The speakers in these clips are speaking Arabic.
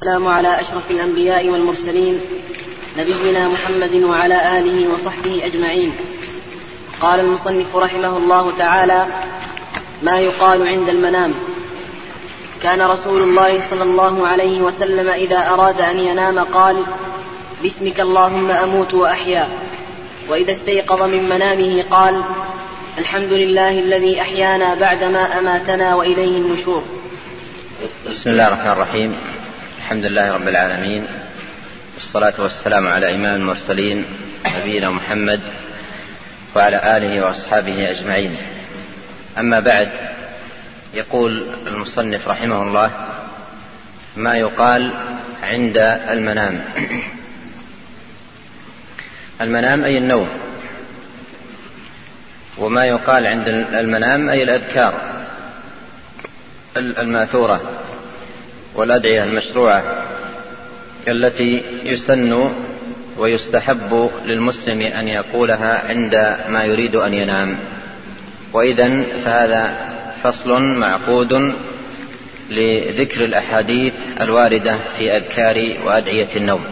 السلام على أشرف الأنبياء والمرسلين نبينا محمد وعلى آله وصحبه أجمعين. قال المصنف رحمه الله تعالى: ما يقال عند المنام. كان رسول الله صلى الله عليه وسلم إذا أراد أن ينام قال: باسمك اللهم أموت وأحيا. وإذا استيقظ من منامه قال: الحمد لله الذي أحيانا بعدما أماتنا وإليه النشور. بسم الله الرحمن الرحيم. الحمد لله رب العالمين، والصلاة والسلام على إمام المرسلين نبينا محمد وعلى آله وأصحابه أجمعين. أما بعد، يقول المصنف رحمه الله: ما يقال عند المنام. المنام أي النوم، وما يقال عند المنام أي الأذكار الماثورة والأدعية المشروعة التي يسن ويستحب للمسلم أن يقولها عند ما يريد أن ينام. وإذن فهذا فصل معقود لذكر الأحاديث الواردة في أذكار وأدعية النوم.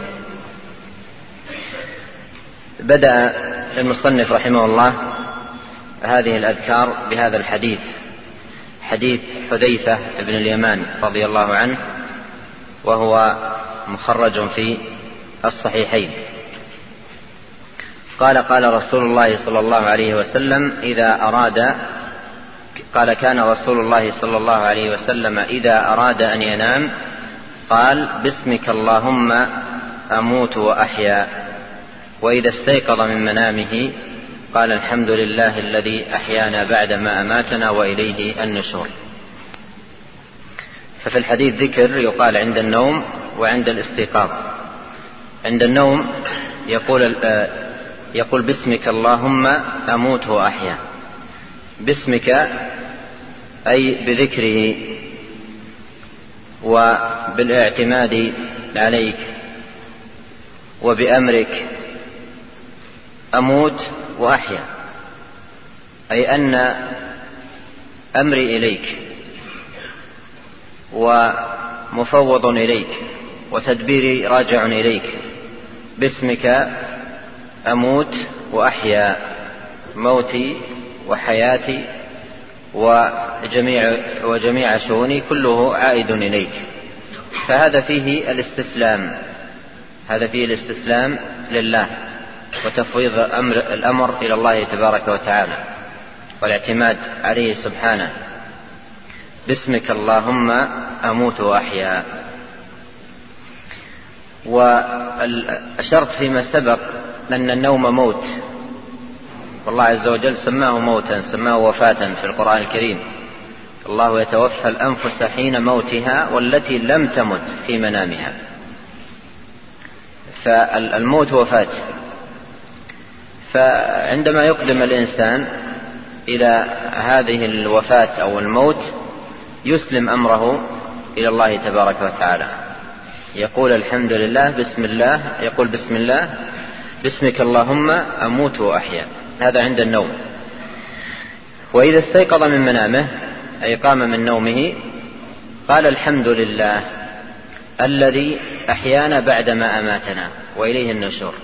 بدأ المصنف رحمه الله هذه الأذكار بهذا الحديث، حديث حذيفة بن اليمان رضي الله عنه، وهو مخرج في الصحيحين. قال رسول الله صلى الله عليه وسلم كان رسول الله صلى الله عليه وسلم إذا أراد أن ينام قال: باسمك اللهم أموت وأحيا. وإذا استيقظ من منامه قال: الحمد لله الذي أحيانا بعدما أماتنا وإليه النشور. ففي الحديث ذكر يقال عند النوم وعند الاستيقاظ. عند النوم يقول باسمك اللهم أموت وأحيا. باسمك أي بذكره وبالاعتماد عليك وبأمرك أموت وأحيا، أي أن أمري إليك ومفوض إليك وتدبيري راجع إليك. باسمك أموت وأحيا، موتي وحياتي وجميع شؤوني كله عائد إليك. فهذا فيه الاستسلام لله وتفويض الأمر إلى الله تبارك وتعالى والاعتماد عليه سبحانه. باسمك اللهم أموت وأحيا. وأشرت فيما سبق أن النوم موت، والله عز وجل سماه موتا، سماه وفاة في القرآن الكريم. الله يتوفى الأنفس حين موتها والتي لم تمت في منامها. فالموت وفاة. فعندما يقدم الإنسان إلى هذه الوفاة أو الموت يسلم أمره إلى الله تبارك وتعالى، يقول الحمد لله، بسم الله، يقول بسم الله، باسمك اللهم أموت وأحيا. هذا عند النوم. وإذا استيقظ من منامه أي قام من نومه قال: الحمد لله الذي أحيانا بعدما أماتنا وإليه النشور.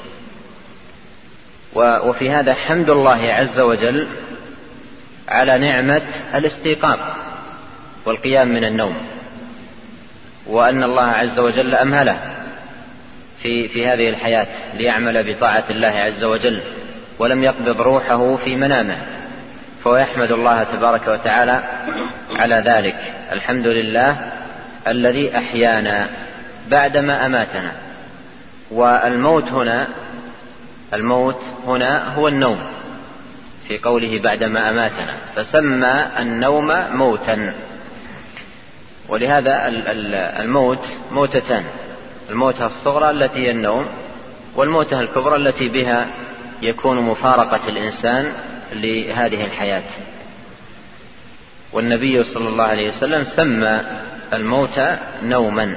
وفي هذا حمد الله عز وجل على نعمة الاستيقاظ والقيام من النوم، وأن الله عز وجل أمهله في هذه الحياة ليعمل بطاعة الله عز وجل، ولم يقبض روحه في منامه، فهو يحمد الله تبارك وتعالى على ذلك. الحمد لله الذي أحيانا بعدما أماتنا. والموت هنا هو النوم، في قوله بعدما أماتنا، فسمى النوم موتا. ولهذا الموت موتتان: الموتة الصغرى التي هي النوم، والموتة الكبرى التي بها يكون مفارقة الإنسان لهذه الحياة. والنبي صلى الله عليه وسلم سمى الموت نوما.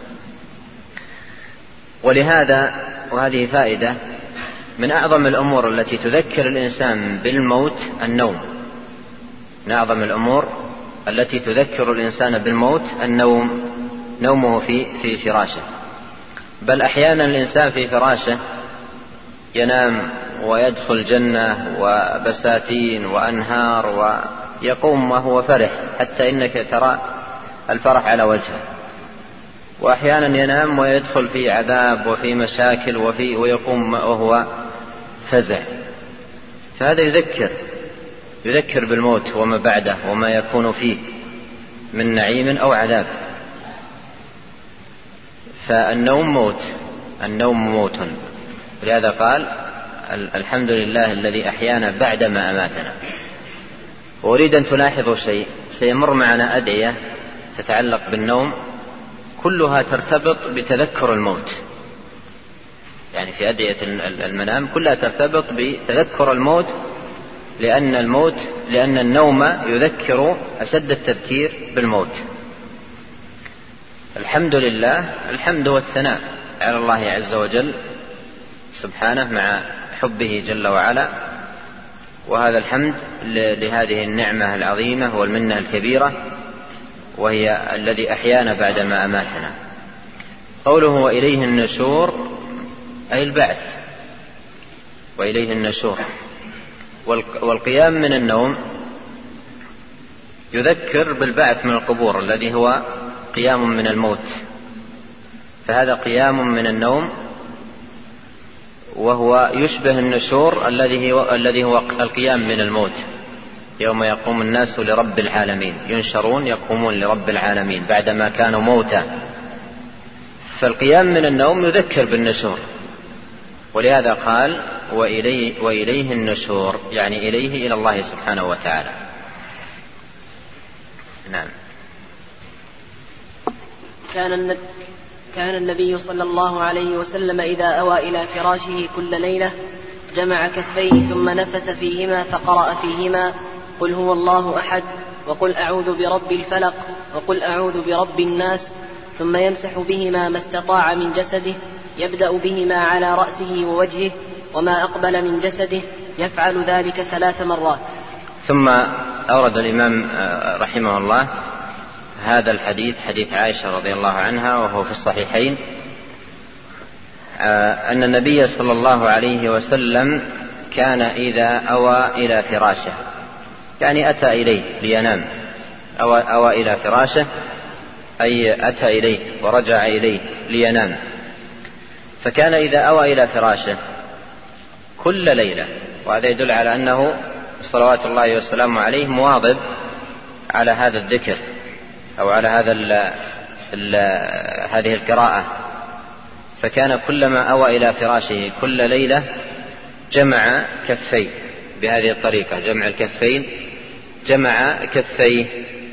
ولهذا، وهذه فائدة، من أعظم الأمور التي تذكر الإنسان بالموت النوم. من أعظم الأمور التي تذكر الإنسان بالموت النوم. نومه في فراشه، بل أحيانا الإنسان في فراشه ينام ويدخل جنة وبساتين وأنهار ويقوم وهو فرح، حتى إنك ترى الفرح على وجهه. وأحيانا ينام ويدخل في عذاب وفي مشاكل ويقوم وهو فزع. فهذا يذكر بالموت وما بعده وما يكون فيه من نعيم أو عذاب. فالنوم موت. ولهذا قال الحمد لله الذي أحيانا بعدما أماتنا. وأريد أن تلاحظوا شيء، سيمر معنا أدعية تتعلق بالنوم كلها ترتبط بتذكر الموت، يعني في أدعية المنام كلها ترتبط بتذكر الموت، لأن النوم يذكر أشد التذكير بالموت. الحمد لله، الحمد والثناء على الله عز وجل سبحانه مع حبه جل وعلا، وهذا الحمد لهذه النعمة العظيمة والمنة الكبيرة، وهي الذي أحيانا بعدما أماتنا. قوله وإليه النشور أي البعث، وإليه النشور. والقيام من النوم يذكر بالبعث من القبور الذي هو قيام من الموت، فهذا قيام من النوم، وهو يشبه النشور الذي هو القيام من الموت، يوم يقوم الناس لرب العالمين، ينشرون يقومون لرب العالمين بعدما كانوا موتى. فالقيام من النوم يذكر بالنشور، ولهذا قال وإليه النشور، يعني إليه إلى الله سبحانه وتعالى. نعم. كان النبي صلى الله عليه وسلم إذا أوى إلى فراشه كل ليلة جمع كفيه ثم نفث فيهما فقرأ فيهما قل هو الله أحد وقل أعوذ برب الفلق وقل أعوذ برب الناس، ثم يمسح بهما ما استطاع من جسده، يبدأ بهما على رأسه ووجهه وما أقبل من جسده، يفعل ذلك 3 مرات. ثم أورد الإمام رحمه الله هذا الحديث، حديث عائشة رضي الله عنها، وهو في الصحيحين، أن النبي صلى الله عليه وسلم كان إذا أوى إلى فراشه، يعني أتى إليه لينام، أوى إلى فراشه أي أتى إليه ورجع إليه لينام. فكان إذا أوى إلى فراشه كل ليلة، وهذا يدل على أنه صلوات الله وسلامه عليه مواظب على هذا الذكر أو على هذه القراءة. فكان كلما أوى إلى فراشه كل ليلة جمع كفيه بهذه الطريقة، جمع الكفين، جمع كفيه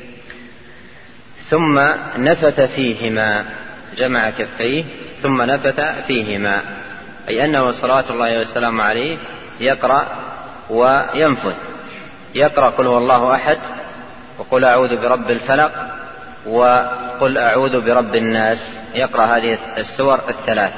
ثم نفث فيهما، جمع كفيه ثم نفث فيهما، أي أنه صلوات الله وسلامه عليه يقرأ وينفث، يقرأ قل هو الله أحد وقل أعوذ برب الفلق وقل أعوذ برب الناس، يقرأ هذه السور الثلاث،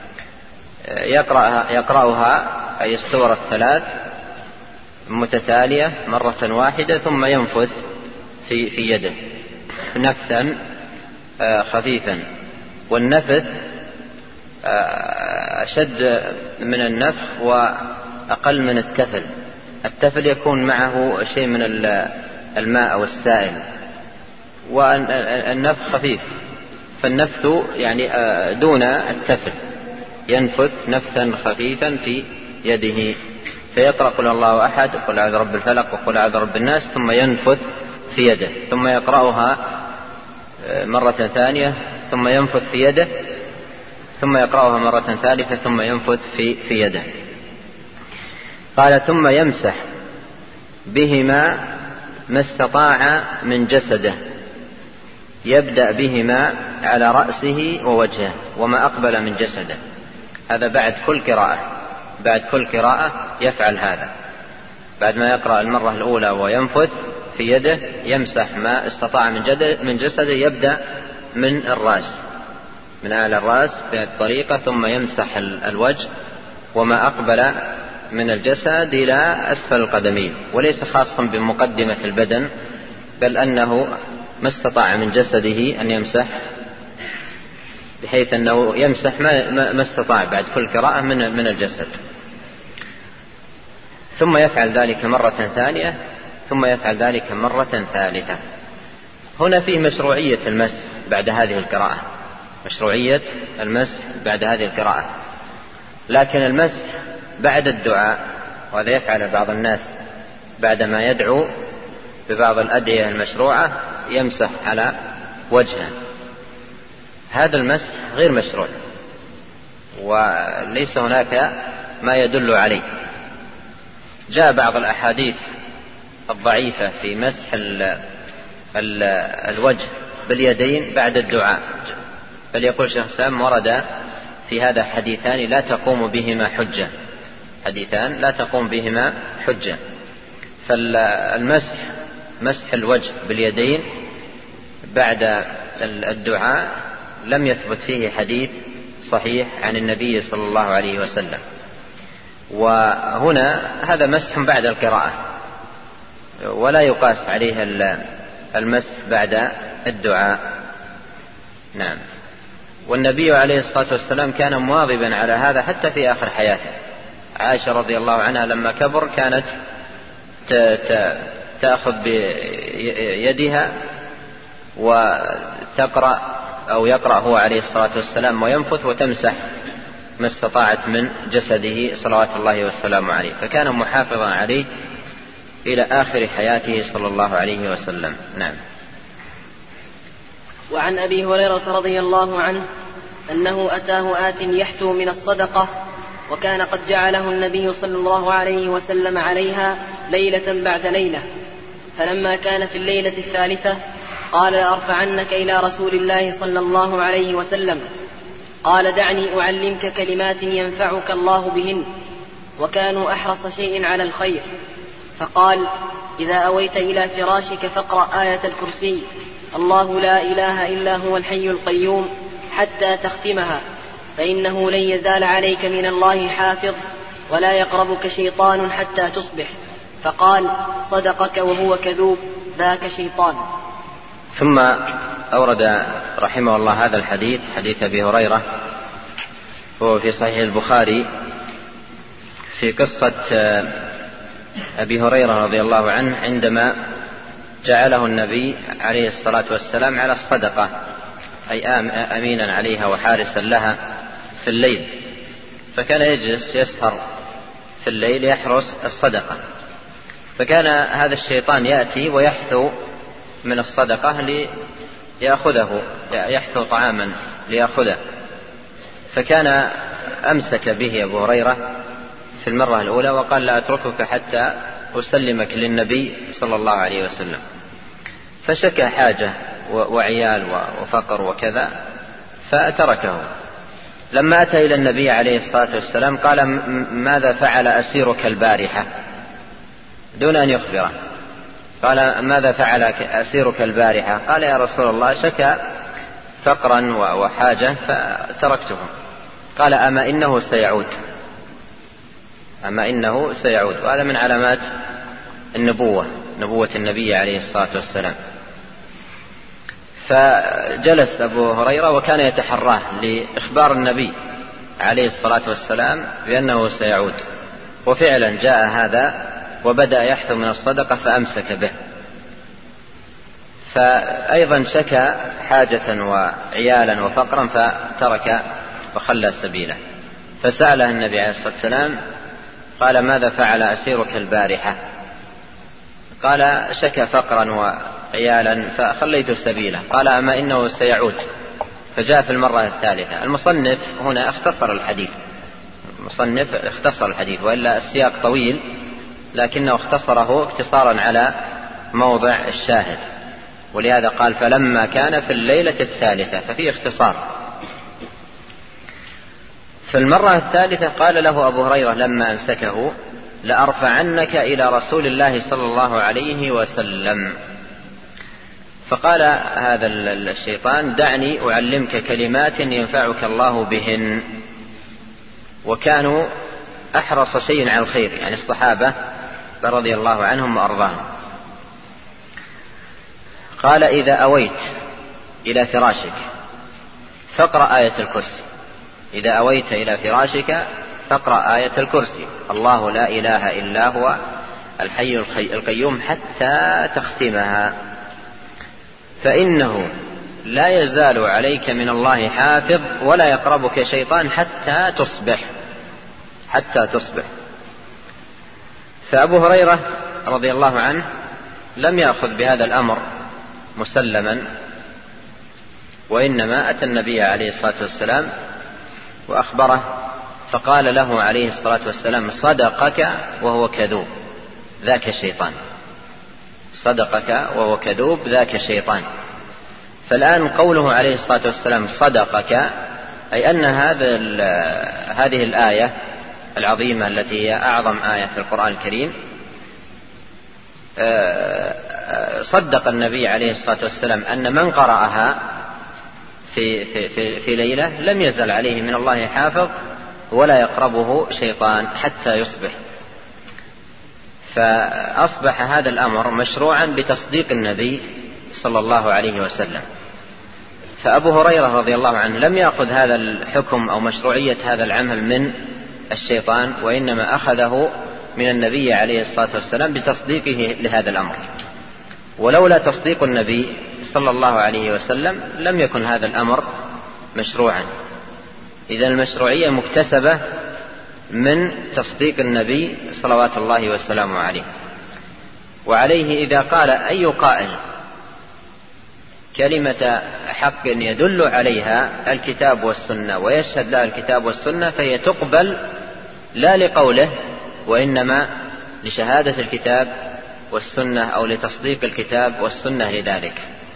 يقرأها أي السور الثلاث متتالية مرة واحدة، ثم ينفث في يده نفثا خفيفا. والنفث أشد من النفخ وأقل من التفل. التفل يكون معه شيء من الماء أو السائل، والنفخ خفيف، فالنفث يعني دون التفل، ينفث نفثا خفيفا في يده، فيقرأ قل الله أحد وقل أعوذ برب الفلق وقل أعوذ برب الناس، ثم ينفث في يده، ثم يقرأها مرة ثانية، ثم ينفث في يده، ثم يقرأها مرة ثالثة، ثم ينفث في يده. قال ثم يمسح بهما ما استطاع من جسده، يبدأ بهما على رأسه ووجهه وما أقبل من جسده. هذا بعد كل قراءة يفعل هذا، بعد ما يقرأ المرة الأولى وينفث في يده يمسح ما استطاع من جسده، يبدأ من الرأس، من أعلى الرأس بهذه الطريقة، ثم يمسح الوجه وما أقبل من الجسد إلى أسفل القدمين، وليس خاصا بمقدمة البدن، بل أنه ما استطاع من جسده أن يمسح بحيث أنه يمسح ما استطاع بعد كل قراءة من الجسد، ثم يفعل ذلك مرة ثانية، ثم يفعل ذلك مرة ثالثة. هنا فيه مشروعية المسح بعد هذه القراءة، مشروعية المسح بعد هذه القراءة، لكن المسح بعد الدعاء، وهذا يفعل بعض الناس بعدما يدعو ببعض الأدعية المشروعة يمسح على وجهه، هذا المسح غير مشروع وليس هناك ما يدل عليه. جاء بعض الأحاديث الضعيفة في مسح الوجه باليدين بعد الدعاء، بل يقول شيخ الإسلام ورد في هذا حديثان لا تقوم بهما حجة، حديثان لا تقوم بهما حجة. فالمسح، مسح الوجه باليدين بعد الدعاء لم يثبت فيه حديث صحيح عن النبي صلى الله عليه وسلم، وهنا هذا مسح بعد القراءة ولا يقاس عليه المسح بعد الدعاء. نعم. والنبي عليه الصلاة والسلام كان مواظبا على هذا حتى في آخر حياته. عائشة رضي الله عنها لما كبر كانت تأخذ بيدها وتقرأ أو يقرأ هو عليه الصلاة والسلام وينفث وتمسح ما استطاعت من جسده صلوات الله والسلام عليه، فكان محافظا عليه إلى آخر حياته صلى الله عليه وسلم. نعم. وعن أبي هريرة رضي الله عنه أنه أتاه آت يحثو من الصدقة، وكان قد جعله النبي صلى الله عليه وسلم عليها ليلة بعد ليلة، فلما كان في الليلة الثالثة قال لأرفعنك إلى رسول الله صلى الله عليه وسلم. قال دعني أعلمك كلمات ينفعك الله بهن. وكانوا أحرص شيء على الخير، فقال إذا أويت إلى فراشك فاقرأ آية الكرسي الله لا إله إلا هو الحي القيوم حتى تختمها، فإنه لن يزال عليك من الله حافظ ولا يقربك شيطان حتى تصبح. فقال صدقك وهو كذوب ذاك شيطان. ثم أورد رحمه الله هذا الحديث، حديث أبي هريرة، وهو في صحيح البخاري، في قصة أبي هريرة رضي الله عنه عندما جعله النبي عليه الصلاة والسلام على الصدقة، أي أمينا عليها وحارسا لها في الليل، فكان يجلس يسهر في الليل يحرس الصدقة، فكان هذا الشيطان يأتي ويحثو من الصدقة ليأخذه، يحثو طعاما ليأخذه، فكان أمسك به أبو هريرة في المرة الأولى وقال لا أتركك حتى أسلمك للنبي صلى الله عليه وسلم، فشكى حاجة وعيال وفقر وكذا فتركه. لما أتى إلى النبي عليه الصلاة والسلام قال ماذا فعل أسيرك البارحة، دون أن يخبره. قال ماذا فعل أسيرك البارحة؟ قال يا رسول الله شكى فقرا وحاجة فتركته. قال أما إنه سيعود، أما إنه سيعود. وهذا من علامات النبوة، نبوة النبي عليه الصلاة والسلام. فجلس أبو هريرة وكان يتحراه لإخبار النبي عليه الصلاة والسلام بأنه سيعود، وفعلا جاء هذا وبدأ يحثو من الصدقة فأمسك به. فأيضا شكى حاجة وعيالا وفقرا فترك وخلى سبيله، فسأله النبي عليه الصلاة والسلام قال ماذا فعل أسيرك البارحة؟ قال شكى فقرا وعيالا فخليت سبيله. قال أما إنه سيعود. فجاء في المرة الثالثة. المصنف هنا اختصر الحديث، المصنف اختصر الحديث، وإلا السياق طويل لكنه اختصره اختصارا على موضع الشاهد، ولهذا قال فلما كان في الليلة الثالثة، ففي اختصار. في المرة الثالثة قال له أبو هريرة لما أمسكه لأرفعنك إلى رسول الله صلى الله عليه وسلم. فقال هذا الشيطان دعني أعلمك كلمات ينفعك الله بهن. وكانوا أحرص شيء على الخير، يعني الصحابة رضي الله عنهم وأرضاهم. قال إذا أويت إلى فراشك فاقرأ آية الكرسي. إذا أويت إلى فراشك فاقرأ آية الكرسي، الله لا إله إلا هو الحي القيوم، حتى تختمها، فإنه لا يزال عليك من الله حافظ ولا يقربك شيطان حتى تصبح. فأبو هريرة رضي الله عنه لم يأخذ بهذا الأمر مسلما، وإنما أتى النبي عليه الصلاة والسلام وأخبره، فقال له عليه الصلاة والسلام: صدقك وهو كذوب ذاك شيطان، صدقك وهو كذوب ذاك شيطان. فالآن قوله عليه الصلاة والسلام صدقك، أي أن هذه الآية العظيمة التي هي أعظم آية في القرآن الكريم صدق النبي عليه الصلاة والسلام أن من قرأها في ليلة لم يزل عليه من الله حافظ ولا يقربه شيطان حتى يصبح. فأصبح هذا الأمر مشروعا بتصديق النبي صلى الله عليه وسلم. فأبو هريرة رضي الله عنه لم يأخذ هذا الحكم أو مشروعية هذا العمل من الشيطان، وإنما أخذه من النبي عليه الصلاة والسلام بتصديقه لهذا الأمر. ولولا تصديق النبي صلى الله عليه وسلم لم يكن هذا الأمر مشروعا. إذن المشروعية مكتسبة من تصديق النبي صلوات الله وسلامه عليه. وعليه إذا قال أي قائل كلمة حق يدل عليها الكتاب والسنة ويشهد لها الكتاب والسنة، فهي تقبل لا لقوله وإنما لشهادة الكتاب والسنة أو لتصديق الكتاب والسنة لذلك.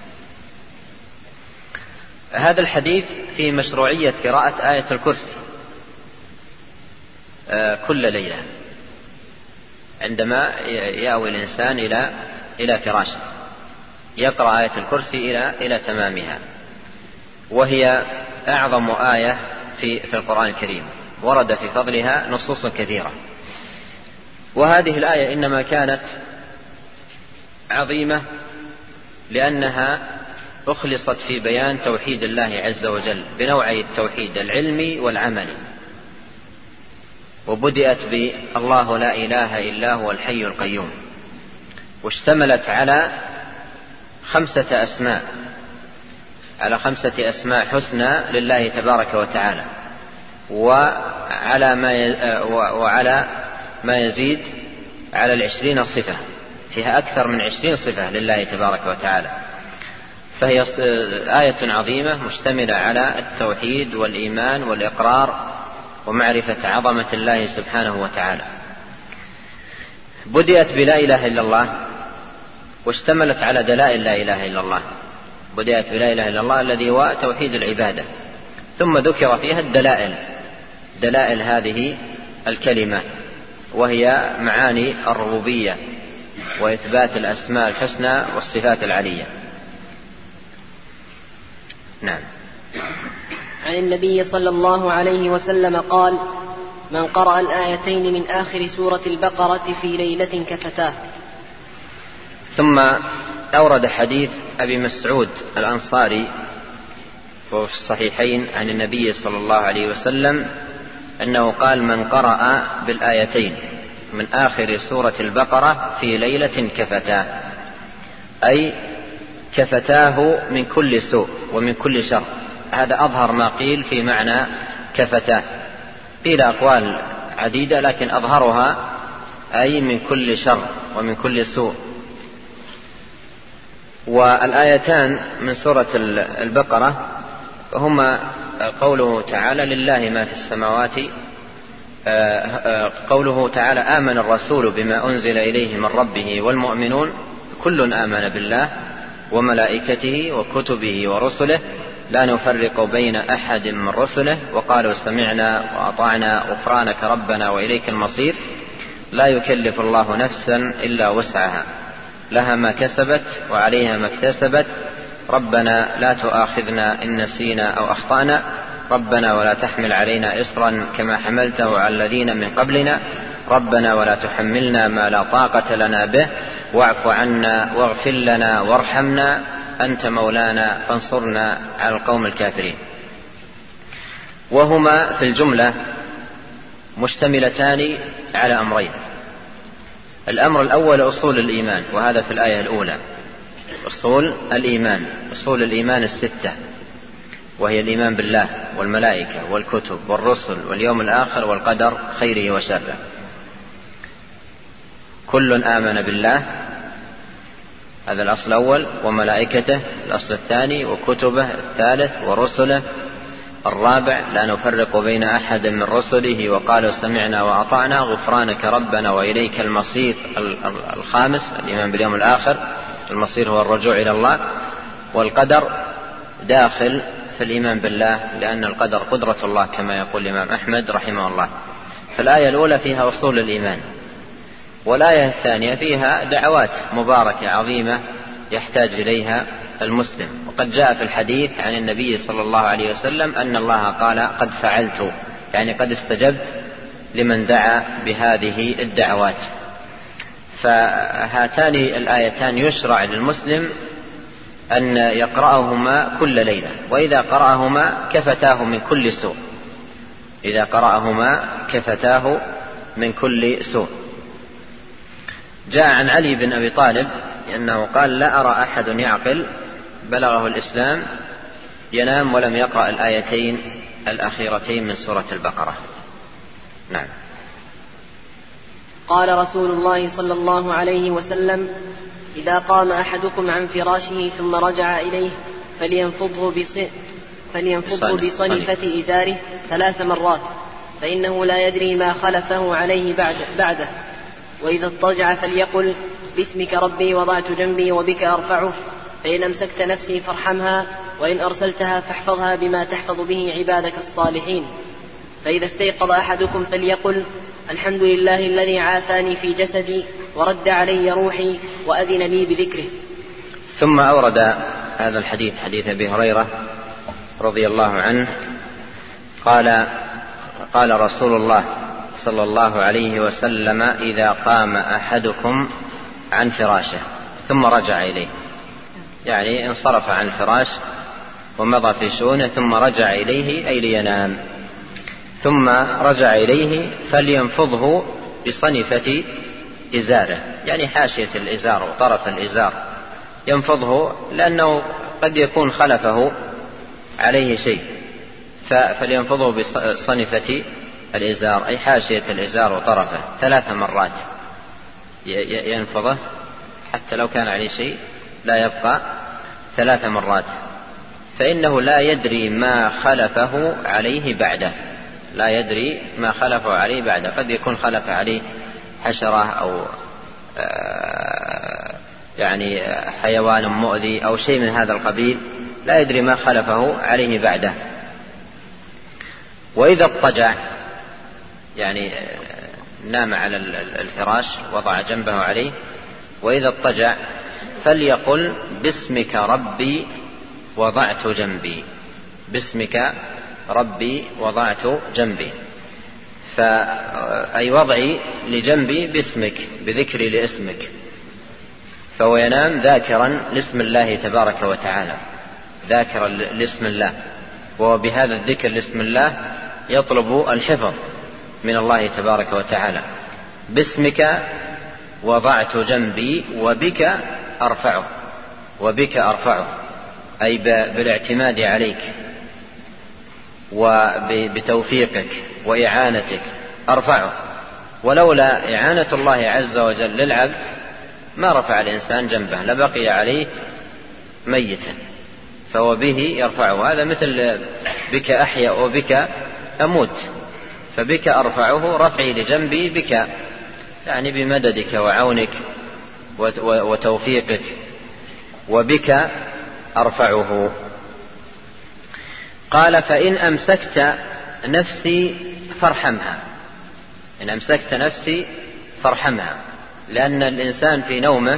هذا الحديث في مشروعية قراءة آية الكرسي كل ليلة عندما يأوي الإنسان إلى فراشه، يقرأ آية الكرسي إلى تمامها، وهي أعظم آية في القرآن الكريم، ورد في فضلها نصوص كثيرة. وهذه الآية إنما كانت عظيمة لأنها أخلصت في بيان توحيد الله عز وجل بنوعي التوحيد العلمي والعملي، وبدأت بالله لا إله إلا هو الحي القيوم، واشتملت على 5 أسماء حسنى لله تبارك وتعالى، وعلى ما يزيد على 20 صفة، فيها أكثر من 20 صفة لله تبارك وتعالى. فهي آية عظيمة مشتملة على التوحيد والإيمان والإقرار ومعرفة عظمة الله سبحانه وتعالى. بدأت بلا إله إلا الله، واشتملت على دلائل لا إله إلا الله. بدأت بلا إله إلا الله الذي هو توحيد العبادة، ثم ذكر فيها دلائل هذه الكلمة، وهي معاني الربوبية وإثبات الأسماء الحسنى والصفات العلية. نعم. عن النبي صلى الله عليه وسلم قال: من قرأ الآيتين من آخر سورة البقرة في ليلة كفتاه. ثم أورد حديث أبي مسعود الأنصاري وفي الصحيحين عن النبي صلى الله عليه وسلم أنه قال: من قرأ بالآيتين من آخر سورة البقرة في ليلة كفتاه، أي كفتاه من كل سوء ومن كل شر. هذا أظهر ما قيل في معنى كفتاه، قيل أقوال عديدة لكن أظهرها أي من كل شر ومن كل سوء. والآيتان من سورة البقرة هما قوله تعالى: لله ما في السماوات، قوله تعالى: آمن الرسول بما أنزل إليه من ربه والمؤمنون كل آمن بالله وملائكته وكتبه ورسله لا نفرق بين أحد من رسله وقالوا سمعنا وأطعنا غفرانك ربنا وإليك المصير. لا يكلف الله نفسا إلا وسعها، لها ما كسبت وعليها ما اكتسبت، ربنا لا تؤاخذنا إن نسينا أو أخطأنا، ربنا ولا تحمل علينا إصرا كما حملته على الذين من قبلنا، ربنا ولا تحملنا ما لا طاقة لنا به، واعف عنا واغفر لنا وارحمنا أنت مولانا فانصرنا على القوم الكافرين. وهما في الجملة مشتملتان على أمرين. الأمر الأول أصول الإيمان، وهذا في الآية الأولى. أصول الإيمان 6، وهي الإيمان بالله والملائكة والكتب والرسل واليوم الآخر والقدر خيره وشره. كل آمن بالله، هذا الأصل الأول، وملائكته الأصل الثاني، وكتبه الثالث، ورسله الرابع، لا نفرق بين أحد من رسله وقالوا سمعنا وأطعنا غفرانك ربنا وإليك المصير الخامس، الإيمان باليوم الآخر، المصير هو الرجوع إلى الله. والقدر داخل في الإيمان بالله، لأن القدر قدرة الله كما يقول الإمام أحمد رحمه الله. فالآية الأولى فيها أصول الإيمان، والآية الثانية فيها دعوات مباركة عظيمة يحتاج إليها المسلم. وقد جاء في الحديث عن النبي صلى الله عليه وسلم أن الله قال قد فعلت، يعني قد استجبت لمن دعا بهذه الدعوات. فهاتان الآيتان يشرع للمسلم أن يقرأهما كل ليلة، وإذا قرأهما كفتاه من كل سوء، إذا قرأهما كفتاه من كل سوء. جاء عن علي بن أبي طالب أنه قال لا أرى أحد يعقل بلغه الإسلام ينام ولم يقرأ الآيتين الأخيرتين من سورة البقرة. نعم. قال رسول الله صلى الله عليه وسلم: إذا قام أحدكم عن فراشه ثم رجع إليه فلينفضه بصنفة إزاره 3 مرات، فإنه لا يدري ما خلفه عليه بعده. وإذا اضطجع فليقل: باسمك ربي وضعت جنبي وبك أرفعه، فإن أمسكت نفسي فارحمها، وإن أرسلتها فاحفظها بما تحفظ به عبادك الصالحين. فإذا استيقظ أحدكم فليقل: الحمد لله الذي عافاني في جسدي ورد علي روحي وأذن لي بذكره. ثم أورد هذا الحديث، حديث أبي هريرة رضي الله عنه قال رسول الله صلى الله عليه وسلم: إذا قام أحدكم عن فراشه ثم رجع إليه، يعني انصرف عن الفراش ومضى في شؤونه ثم رجع إليه أي لينام، ثم رجع إليه فلينفضه بصنفة إزاره، يعني حاشية الإزار وطرف الإزار، ينفضه لأنه قد يكون خلفه عليه شيء، فلينفضه بصنفة الإزار أي حاشية الإزار وطرفه 3 مرات، ينفضه حتى لو كان عليه شيء لا يبقى 3 مرات، فإنه لا يدري ما خلفه عليه بعده، لا يدري ما خلفه عليه بعده، قد يكون خلف عليه حشرة أو يعني حيوان مؤذي أو شيء من هذا القبيل، لا يدري ما خلفه عليه بعده. وإذا اضطجع، يعني نام على الفراش وضع جنبه عليه، وإذا اضطجع فليقل: باسمك ربي وضعت جنبي، باسمك ربي وضعت جنبي، أي وضعي لجنبي باسمك، بذكري لاسمك، فهو ينام ذاكرا لاسم الله تبارك وتعالى، ذاكرا لاسم الله، وبهذا الذكر لاسم الله يطلب الحفظ من الله تبارك وتعالى. باسمك وضعت جنبي وبك أرفعه، وبك أرفعه أي بالاعتماد عليك وبتوفيقك وإعانتك أرفعه، ولولا إعانة الله عز وجل للعبد ما رفع الإنسان جنبه لبقي عليه ميتا، فهو به يرفعه. هذا مثل بك أحيا وبك أموت، فبك أرفعه رفعي لجنبي بك، يعني بمددك وعونك وتوفيقك، وبك أرفعه. قال: فإن أمسكت نفسي فارحمها، إن أمسكت نفسي فارحمها، لأن الإنسان في نومه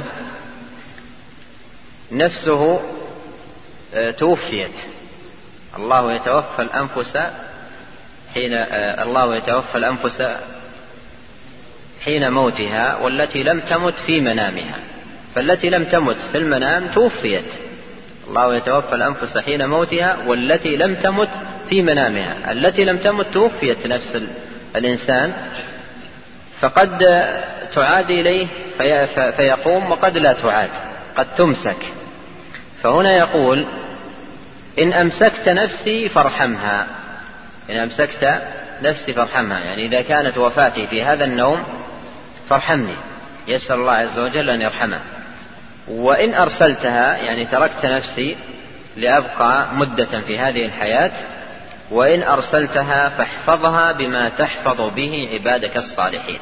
نفسه توفيت، الله يتوفى الأنفس حين موتها والتي لم تمت في منامها، فالتي لم تمت في المنام توفيت، الله يتوفى الأنفس حين موتها والتي لم تمت في منامها. التي لم تمت توفيت نفس الإنسان، فقد تعاد إليه فيقوم، وقد لا تعاد، قد تمسك. فهنا يقول إن أمسكت نفسي فارحمها، إن أمسكت نفسي فارحمها، يعني إذا كانت وفاتي في هذا النوم فارحمني، يسأل الله عز وجل أن يرحمه. وإن أرسلتها، يعني تركت نفسي لأبقى مدة في هذه الحياة، وإن أرسلتها فاحفظها بما تحفظ به عبادك الصالحين.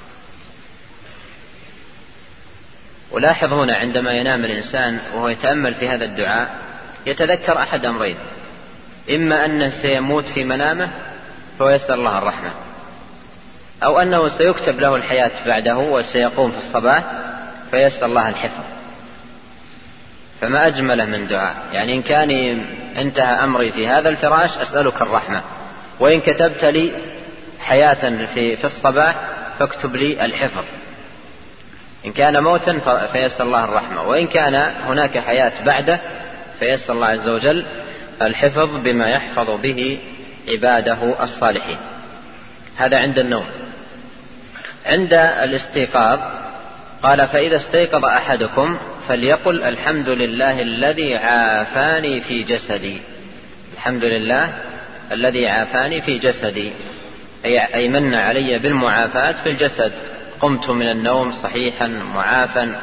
ولاحظ هنا عندما ينام الإنسان وهو يتأمل في هذا الدعاء يتذكر أحد أمرين: إما أنه سيموت في منامه فهو يسأل الله الرحمة، أو أنه سيكتب له الحياة بعده وسيقوم في الصباح فيسأل الله الحفظ. فما أجمله من دعاء، يعني إن كان انتهى أمري في هذا الفراش أسألك الرحمة، وإن كتبت لي حياة في الصباح فاكتب لي الحفظ. إن كان موتا فيسأل الله الرحمة، وإن كان هناك حياة بعده فيسأل الله عز وجل الحفظ بما يحفظ به عباده الصالحين. هذا عند النوم. عند الاستيقاظ قال: فإذا استيقظ أحدكم فليقل الحمد لله الذي عافاني في جسدي. الحمد لله الذي عافاني في جسدي، أي من علي بالمعافاة في الجسد، قمت من النوم صحيحا معافا،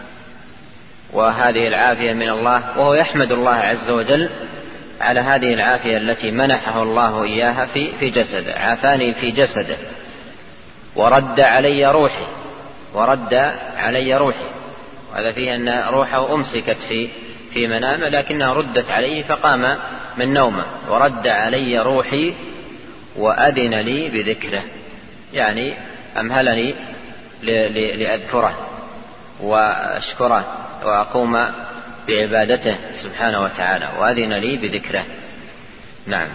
وهذه العافية من الله، وهو يحمد الله عز وجل على هذه العافية التي منحه الله إياها في جسده. عافاني في جسده ورد علي روحي، ورد علي روحي، وهذا فيه أن روحه أمسكت في منامه لكنها ردت عليه فقام من نومه. ورد علي روحي وأذن لي بذكره، يعني أمهلني لأذكره وأشكره وأقوم بعبادته سبحانه وتعالى، وأذن لي بذكره. نعم.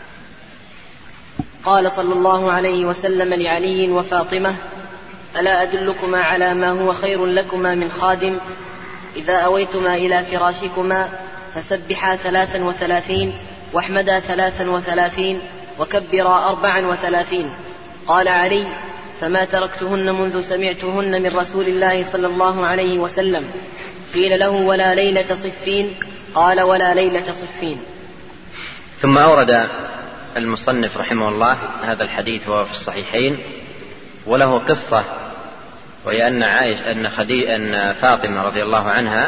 قال صلى الله عليه وسلم لعلي وفاطمة: ألا أدلكما على ما هو خير لكما من خادم؟ إذا أويتما إلى فراشكما فسبحا 33 واحمدا 33 وكبرا 34. قال علي: فما تركتهن منذ سمعتهن من رسول الله صلى الله عليه وسلم. قيل له: ولا ليلة صفين؟ قال: ولا ليلة صفين. ثم أورد المصنف رحمه الله هذا الحديث وهو في الصحيحين، وله قصة، وهي أن فاطمة رضي الله عنها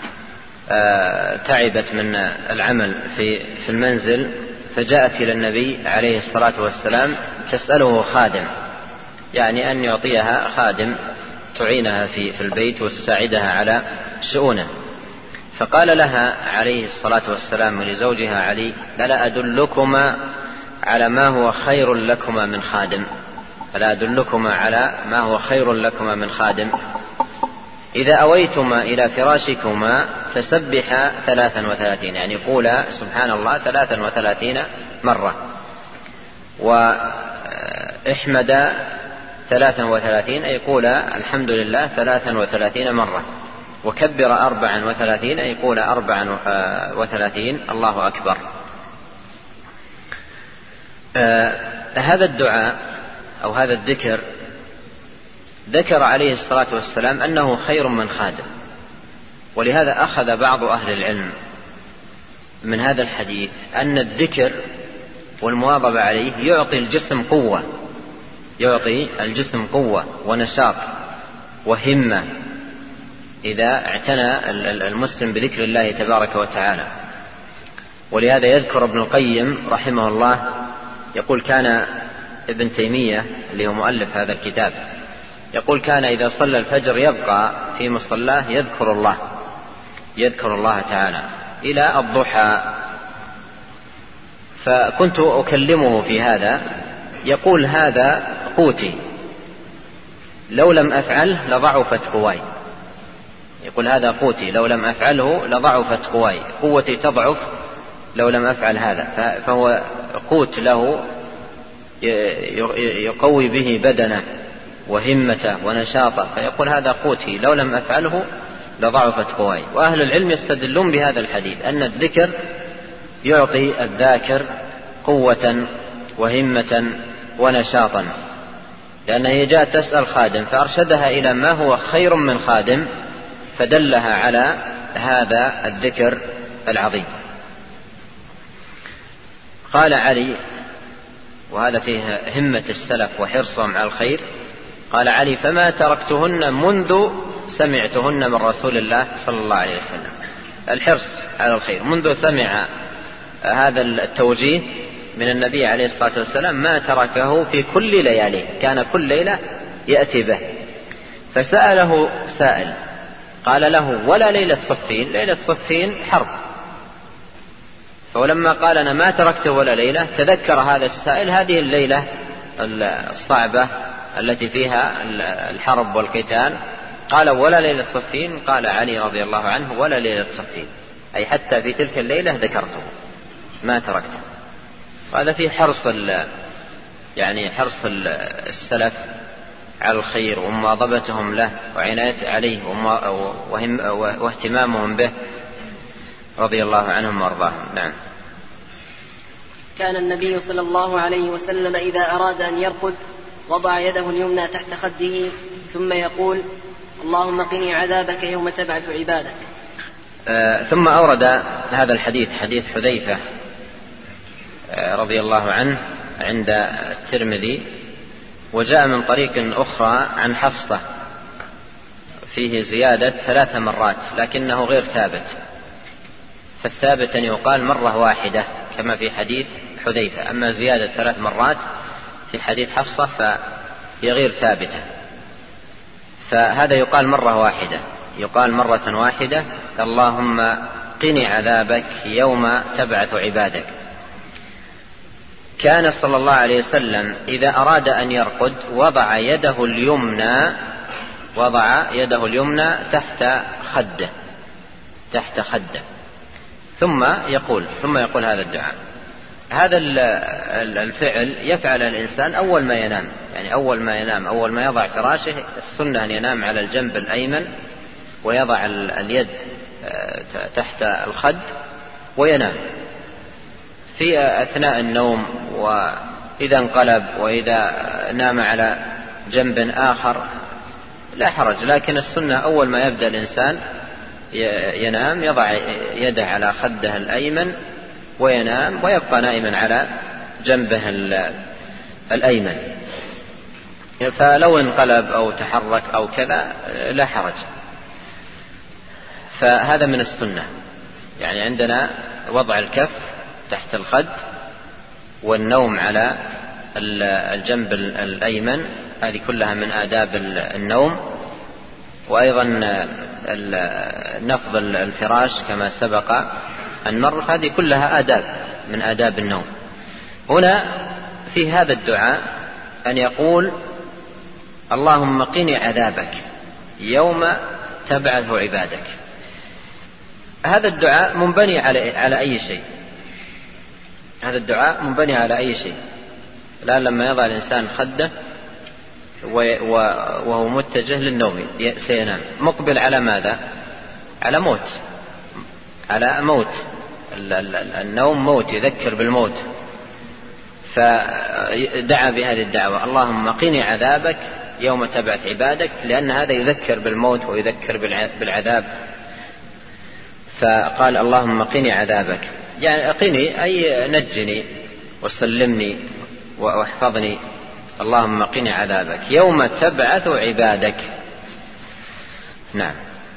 تعبت من العمل في المنزل، فجاءت إلى النبي عليه الصلاة والسلام تسأله خادم، يعني أن يعطيها خادم تعينها في البيت وتساعدها على شؤونه. فقال لها عليه الصلاة والسلام لزوجها علي: ألا أدلكما على ما هو خير لكما من خادم؟ ألا أدلكما على ما هو خير لكما من خادم؟ إذا أويتما إلى فراشكما فسبحا 33، يعني قولا سبحان الله 33 مرة، وإحمد 33، أي قولا الحمد لله 33 مرة، وكبر 34، أي قولا 34 الله أكبر. هذا الدعاء أو هذا الذكر ذكر عليه الصلاة والسلام أنه خير من خادم، ولهذا أخذ بعض أهل العلم من هذا الحديث أن الذكر والمواظبة عليه يعطي الجسم قوة، يعطي الجسم قوة ونشاط وهمة إذا اعتنى المسلم بذكر الله تبارك وتعالى. ولهذا يذكر ابن القيم رحمه الله يقول: كان ابن تيمية اللي هو مؤلف هذا الكتاب يقول: كان إذا صلى الفجر يبقى في مصلاه يذكر الله تعالى إلى الضحى، فكنت أكلمه في هذا، يقول: هذا قوتي، لو لم أفعله لضعفت قواي. يقول: هذا قوتي، لو لم أفعله لضعفت قواي، قوتي تضعف لو لم أفعل هذا. فهو قوت له يقوي به بدنه وهمته ونشاطه، فيقول: هذا قوتي، لو لم أفعله لضعفت قواي. وأهل العلم يستدلون بهذا الحديث أن الذكر يعطي الذاكر قوة وهمة ونشاطا، لأنها جاءت تسأل خادم فأرشدها إلى ما هو خير من خادم، فدلها على هذا الذكر العظيم. قال علي، وهذا فيه همة السلف وحرصهم على الخير، قال علي: فما تركتهن منذ سمعتهن من رسول الله صلى الله عليه وسلم. الحرص على الخير منذ سمع هذا التوجيه من النبي عليه الصلاة والسلام ما تركه في كل لياليه، كان كل ليلة يأتي به. فسأله سائل قال له: ولا ليلة صفين؟ ليلة صفين حرب. فلما قال: أنا ما تركته ولا ليلة، تذكر هذا السائل هذه الليلة الصعبة التي فيها الحرب والقتال، قال: ولا ليلة صفين؟ قال علي رضي الله عنه: ولا ليلة صفين، أي حتى في تلك الليلة ذكرته ما تركته. وهذا فيه حرص حرص السلف على الخير ومواظبتهم له وعناية عليه واهتمامهم به رضي الله عنهم وارضاهم. نعم. كان النبي صلى الله عليه وسلم إذا أراد أن يرقد وضع يده اليمنى تحت خده ثم يقول: اللهم قني عذابك يوم تبعث عبادك. ثم أورد هذا الحديث، حديث حذيفة رضي الله عنه عند الترمذي، وجاء من طريق أخرى عن حفصة فيه زيادة 3 مرات لكنه غير ثابت، فالثابت أن يقال مرة واحدة كما في حديث حذيفة، أما زيادة 3 مرات في حديث حفصة فهي غير ثابتة. فهذا يقال مرة واحدة، يقال مرة واحدة: اللهم قني عذابك يوم تبعث عبادك. كان صلى الله عليه وسلم إذا أراد أن يرقد وضع يده اليمنى تحت خده ثم يقول هذا الدعاء. هذا الفعل يفعل الإنسان أول ما ينام، يعني أول ما يضع فراشه، السنة أن ينام على الجنب الأيمن ويضع اليد تحت الخد وينام. في أثناء النوم وإذا انقلب وإذا نام على جنب آخر لا حرج، لكن السنة أول ما يبدأ الإنسان ينام يضع يده على خده الأيمن وينام ويبقى نائما على جنبه الأيمن. فلو انقلب أو تحرك أو كذا لا حرج. فهذا من السنة، يعني عندنا وضع الكف تحت الخد والنوم على الجنب الأيمن، هذه كلها من آداب النوم. وأيضا نفض الفراش كما سبق أن مر، هذه كلها آداب من آداب النوم. هنا في هذا الدعاء أن يقول: اللهم قني عذابك يوم تبعث عبادك. هذا الدعاء منبني على أي شيء، هذا الدعاء منبني على أي شيء. الآن لما يضع الإنسان خده وهو متجه للنوم سينام، مقبل على ماذا؟ على موت. النوم موت، يذكر بالموت، فدعا بهذه الدعوة: اللهم قني عذابك يوم تبعث عبادك، لأن هذا يذكر بالموت ويذكر بالعذاب. فقال: اللهم قني عذابك، يعني قني أي نجني وسلمني واحفظني، اللهم قني عذابك يوم تبعث عبادك. نعم.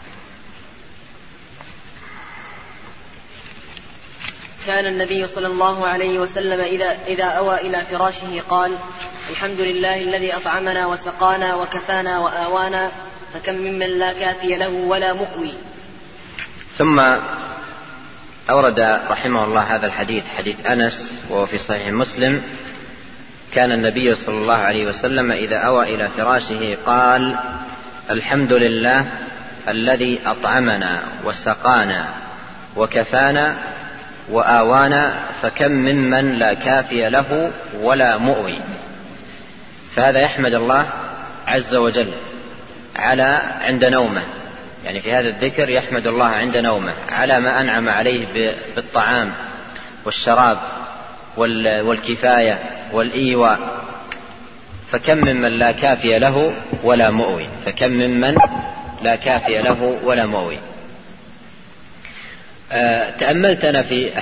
كان النبي صلى الله عليه وسلم إذا أوى إلى فراشه قال: الحمد لله الذي أطعمنا وسقانا وكفانا وآوانا، فكم ممن لا كافي له ولا مؤوي. ثم أورد رحمه الله هذا الحديث، حديث أنس وهو في صحيح مسلم: كان النبي صلى الله عليه وسلم إذا أوى إلى فراشه قال: الحمد لله الذي أطعمنا وسقانا وكفانا وآوانا، فكم ممن لا كافي له ولا مؤوي. فهذا يحمد الله عز وجل عند نومه، يعني في هذا الذكر يحمد الله عند نومه على ما أنعم عليه بالطعام والشراب والكفاية والإيواء، فكم ممن لا كافي له ولا مؤوي، فكم ممن لا كافي له ولا مؤوي. تأملت أنا في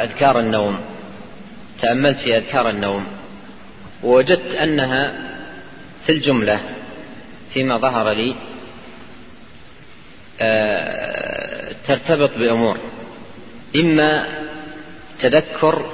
أذكار النوم ووجدت أنها في الجملة فيما ظهر لي ترتبط بأمور، إما تذكر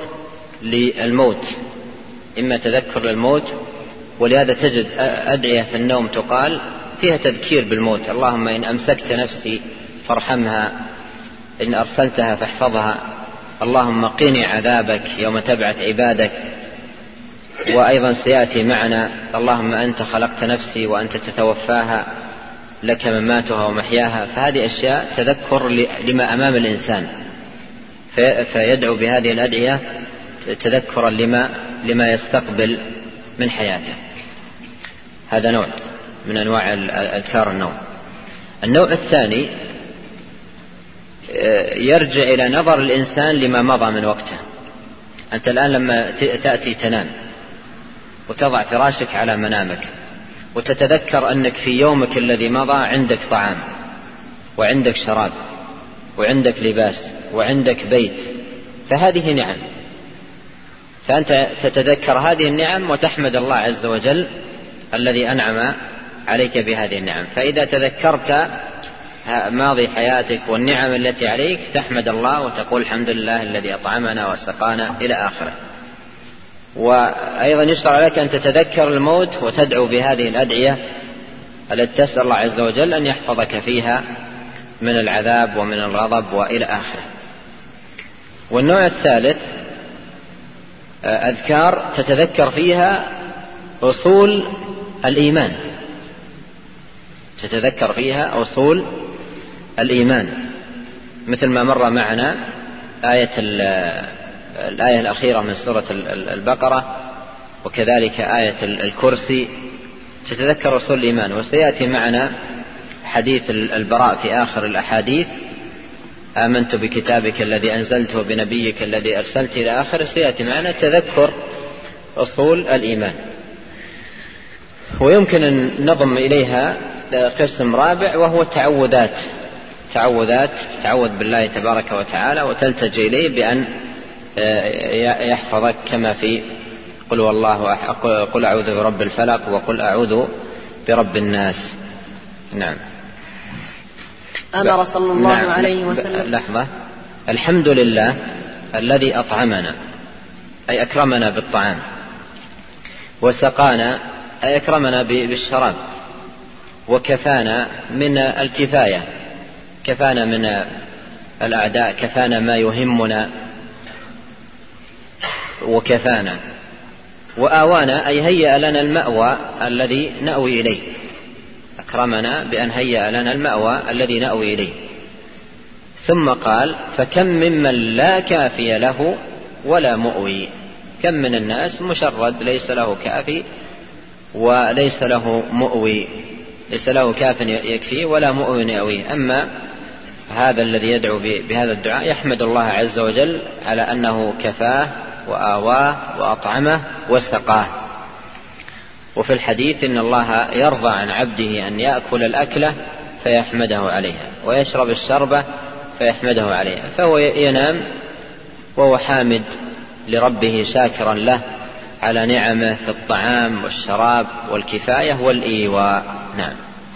للموت، ولهذا تجد أدعية في النوم تقال فيها تذكير بالموت: اللهم إن أمسكت نفسي فارحمها، إن أرسلتها فاحفظها، اللهم قني عذابك يوم تبعث عبادك. وأيضا سيأتي معنا: اللهم أنت خلقت نفسي وأنت تتوفاها، لك مماتها ومحياها. فهذه أشياء تذكر لما أمام الإنسان، فيدعو بهذه الأدعية تذكرا لما يستقبل من حياته. هذا نوع من أنواع أذكار النوم. النوع الثاني يرجع إلى نظر الإنسان لما مضى من وقته. أنت الآن لما تأتي تنام وتضع فراشك على منامك وتتذكر أنك في يومك الذي مضى عندك طعام وعندك شراب وعندك لباس وعندك بيت، فهذه نعم، فأنت تتذكر هذه النعم وتحمد الله عز وجل الذي أنعم عليك بهذه النعم. فإذا تذكرت ماضي حياتك والنعم التي عليك تحمد الله وتقول الحمد لله الذي أطعمنا وسقانا إلى آخره. وأيضا يشرع لك أن تتذكر الموت وتدعو بهذه الأدعية التي تسأل الله عز وجل أن يحفظك فيها من العذاب ومن الغضب وإلى آخره. والنوع الثالث أذكار تتذكر فيها أصول الإيمان، تتذكر فيها أصول الإيمان، مثل ما مر معنا الآية الأخيرة من سورة البقرة، وكذلك آية الكرسي، تتذكر أصول الإيمان. وسيأتي معنا حديث البراء في آخر الأحاديث: آمنت بكتابك الذي أنزلته بنبيك الذي أرسلت إلى آخر. سيأتي معنا تذكر أصول الإيمان. ويمكن أن نضم إليها قسم رابع وهو التعوذات، تتعوذ بالله تبارك وتعالى وتلتجئ إليه بأن يحفظك، كما في قل أعوذ برب الفلق وقل أعوذ برب الناس. نعم. أمر صلى الله عليه وسلم. لحظة. الحمد لله الذي أطعمنا أي أكرمنا بالطعام، وسقانا أي أكرمنا بالشراب، وكفانا من الكفاية، كفانا من الأعداء، كفانا ما يهمنا وكفانا، وآوانا أي هيأ لنا المأوى الذي نأوي إليه، أكرمنا بأن هيأ لنا المأوى الذي نأوي إليه. ثم قال: فكم ممن لا كافي له ولا مؤوي. كم من الناس مشرد ليس له كافي وليس له مؤوي، ليس له كاف يكفيه ولا مؤوي يأويه. أما هذا الذي يدعو بهذا الدعاء يحمد الله عز وجل على أنه كفاه وآواه وأطعمه وسقاه. وفي الحديث: إن الله يرضى عن عبده أن يأكل الأكلة فيحمده عليها ويشرب الشربة فيحمده عليها. فهو ينام وهو حامد لربه شاكرا له على نعمه في الطعام والشراب والكفاية والإيواء. نعم.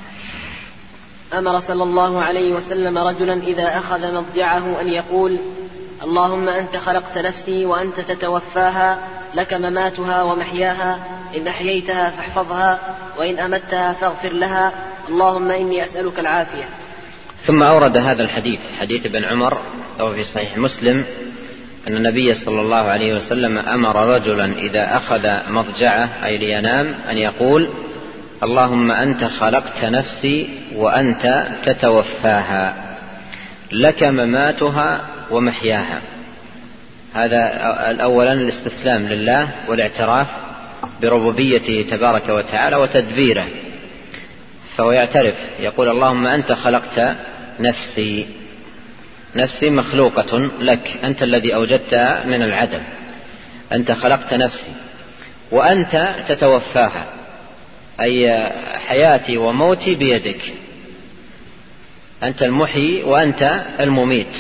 أمر صلى الله عليه وسلم رجلا إذا أخذ مضجعه أن يقول: اللهم أنت خلقت نفسي وأنت تتوفاها، لك مماتها ومحياها، إن أحييتها فاحفظها وإن أمتها فاغفر لها، اللهم إني أسألك العافية. ثم أورد هذا الحديث، حديث ابن عمر وهو في صحيح مسلم، أن النبي صلى الله عليه وسلم أمر رجلا إذا أخذ مضجعه أي لينام أن يقول: اللهم أنت خلقت نفسي وأنت تتوفاها، لك مماتها ومحياها. هذا أولا الاستسلام لله والاعتراف بربوبيته تبارك وتعالى وتدبيره. فهو يعترف يقول: اللهم أنت خلقت نفسي، نفسي مخلوقة لك، أنت الذي أوجدتها من العدم، أنت خلقت نفسي وأنت تتوفاها، أي حياتي وموتي بيدك، أنت المحيي وأنت المميت،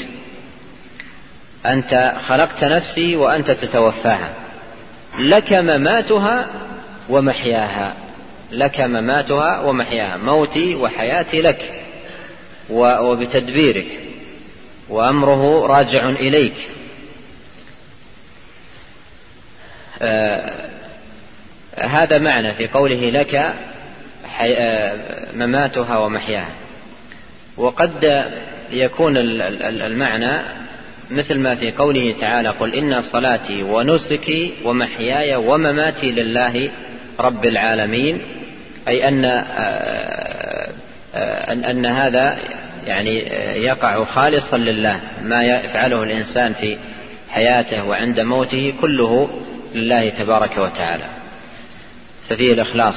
أنت خلقت نفسي وأنت تتوفاها، لك مماتها ومحياها، لك مماتها ومحياها، موتي وحياتي لك وبتدبيرك، وأمره راجع إليك. هذا معنى في قوله لك مماتها ومحياها. وقد يكون المعنى مثل ما في قوله تعالى قل إن صلاتي ونسكي ومحياي ومماتي لله رب العالمين، أي أن هذا يعني يقع خالصا لله، ما يفعله الإنسان في حياته وعند موته كله لله تبارك وتعالى، ففيه الإخلاص.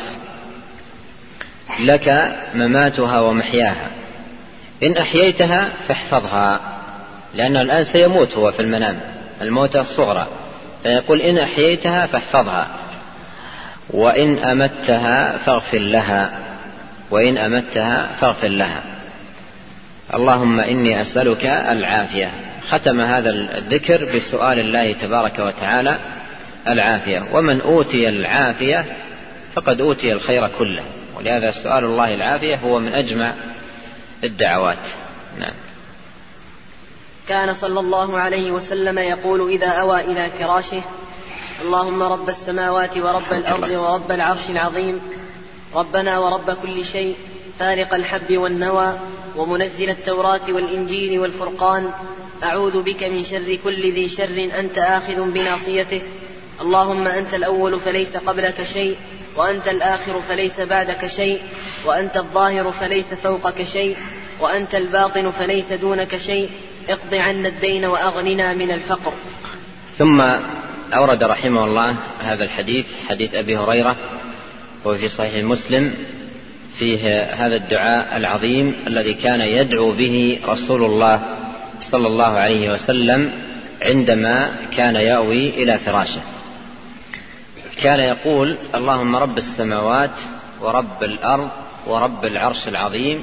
لك مماتها ومحياها، إن أحييتها فاحفظها، لأنه الآن سيموت هو في المنام الموتة الصغرى، فيقول إن أحييتها فاحفظها، وإن أمتها فاغفر لها، وإن أمتها فاغفر لها. اللهم إني أسألك العافية. ختم هذا الذكر بسؤال الله تبارك وتعالى العافية، ومن أوتي العافية فقد أوتي الخير كله، ولهذا سؤال الله العافية هو من أجمع الدعوات. نعم. كان صلى الله عليه وسلم يقول إذا أوى إلى فراشه اللهم رب السماوات ورب الأرض ورب العرش العظيم، ربنا ورب كل شيء، فارق الحب والنوى، ومنزل التوراة والإنجيل والفرقان، أعوذ بك من شر كل ذي شر أنت آخذ بناصيته، اللهم أنت الأول فليس قبلك شيء، وأنت الآخر فليس بعدك شيء، وأنت الظاهر فليس فوقك شيء، وأنت الباطن فليس دونك شيء، اقض عنا الدين وأغننا من الفقر. ثم أورد رحمه الله هذا الحديث، حديث أبي هريرة، وفي صحيح مسلم فيه هذا الدعاء العظيم الذي كان يدعو به رسول الله صلى الله عليه وسلم عندما كان يأوي إلى فراشه. كان يقول اللهم رب السماوات ورب الأرض ورب العرش العظيم،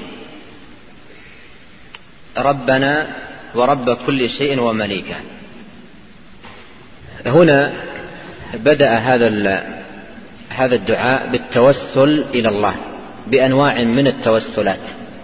ربنا ورب كل شيء ومليكه. هنا بدأ هذا الدعاء بالتوسل إلى الله بأنواع من التوسلات،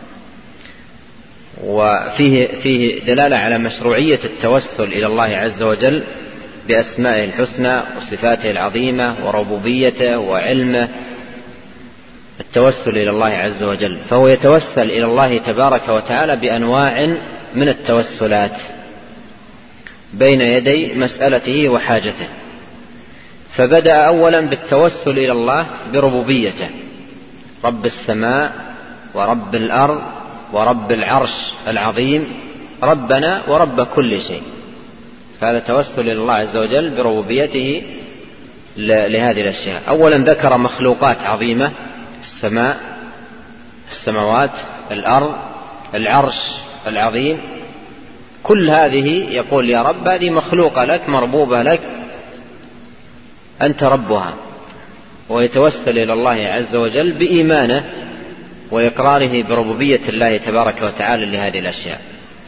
وفيه دلالة على مشروعية التوسل إلى الله عز وجل بأسمائه الحسنى وصفاته العظيمة وربوبيته وعلمه، التوسل إلى الله عز وجل. فهو يتوسل إلى الله تبارك وتعالى بأنواع من التوسلات بين يدي مسألته وحاجته. فبدأ أولا بالتوسل إلى الله بربوبيته، رب السماء ورب الأرض ورب العرش العظيم، ربنا ورب كل شيء. فهذا توسل إلى الله عز وجل بربوبيته لهذه الأشياء. أولا ذكر مخلوقات عظيمة، السماء، السماوات، الأرض، العرش العظيم، كل هذه يقول يا رب هذه مخلوقة لك مربوبة لك، أنت ربها، ويتوسل إلى الله عز وجل بإيمانه وإقراره بربوبية الله تبارك وتعالى لهذه الأشياء.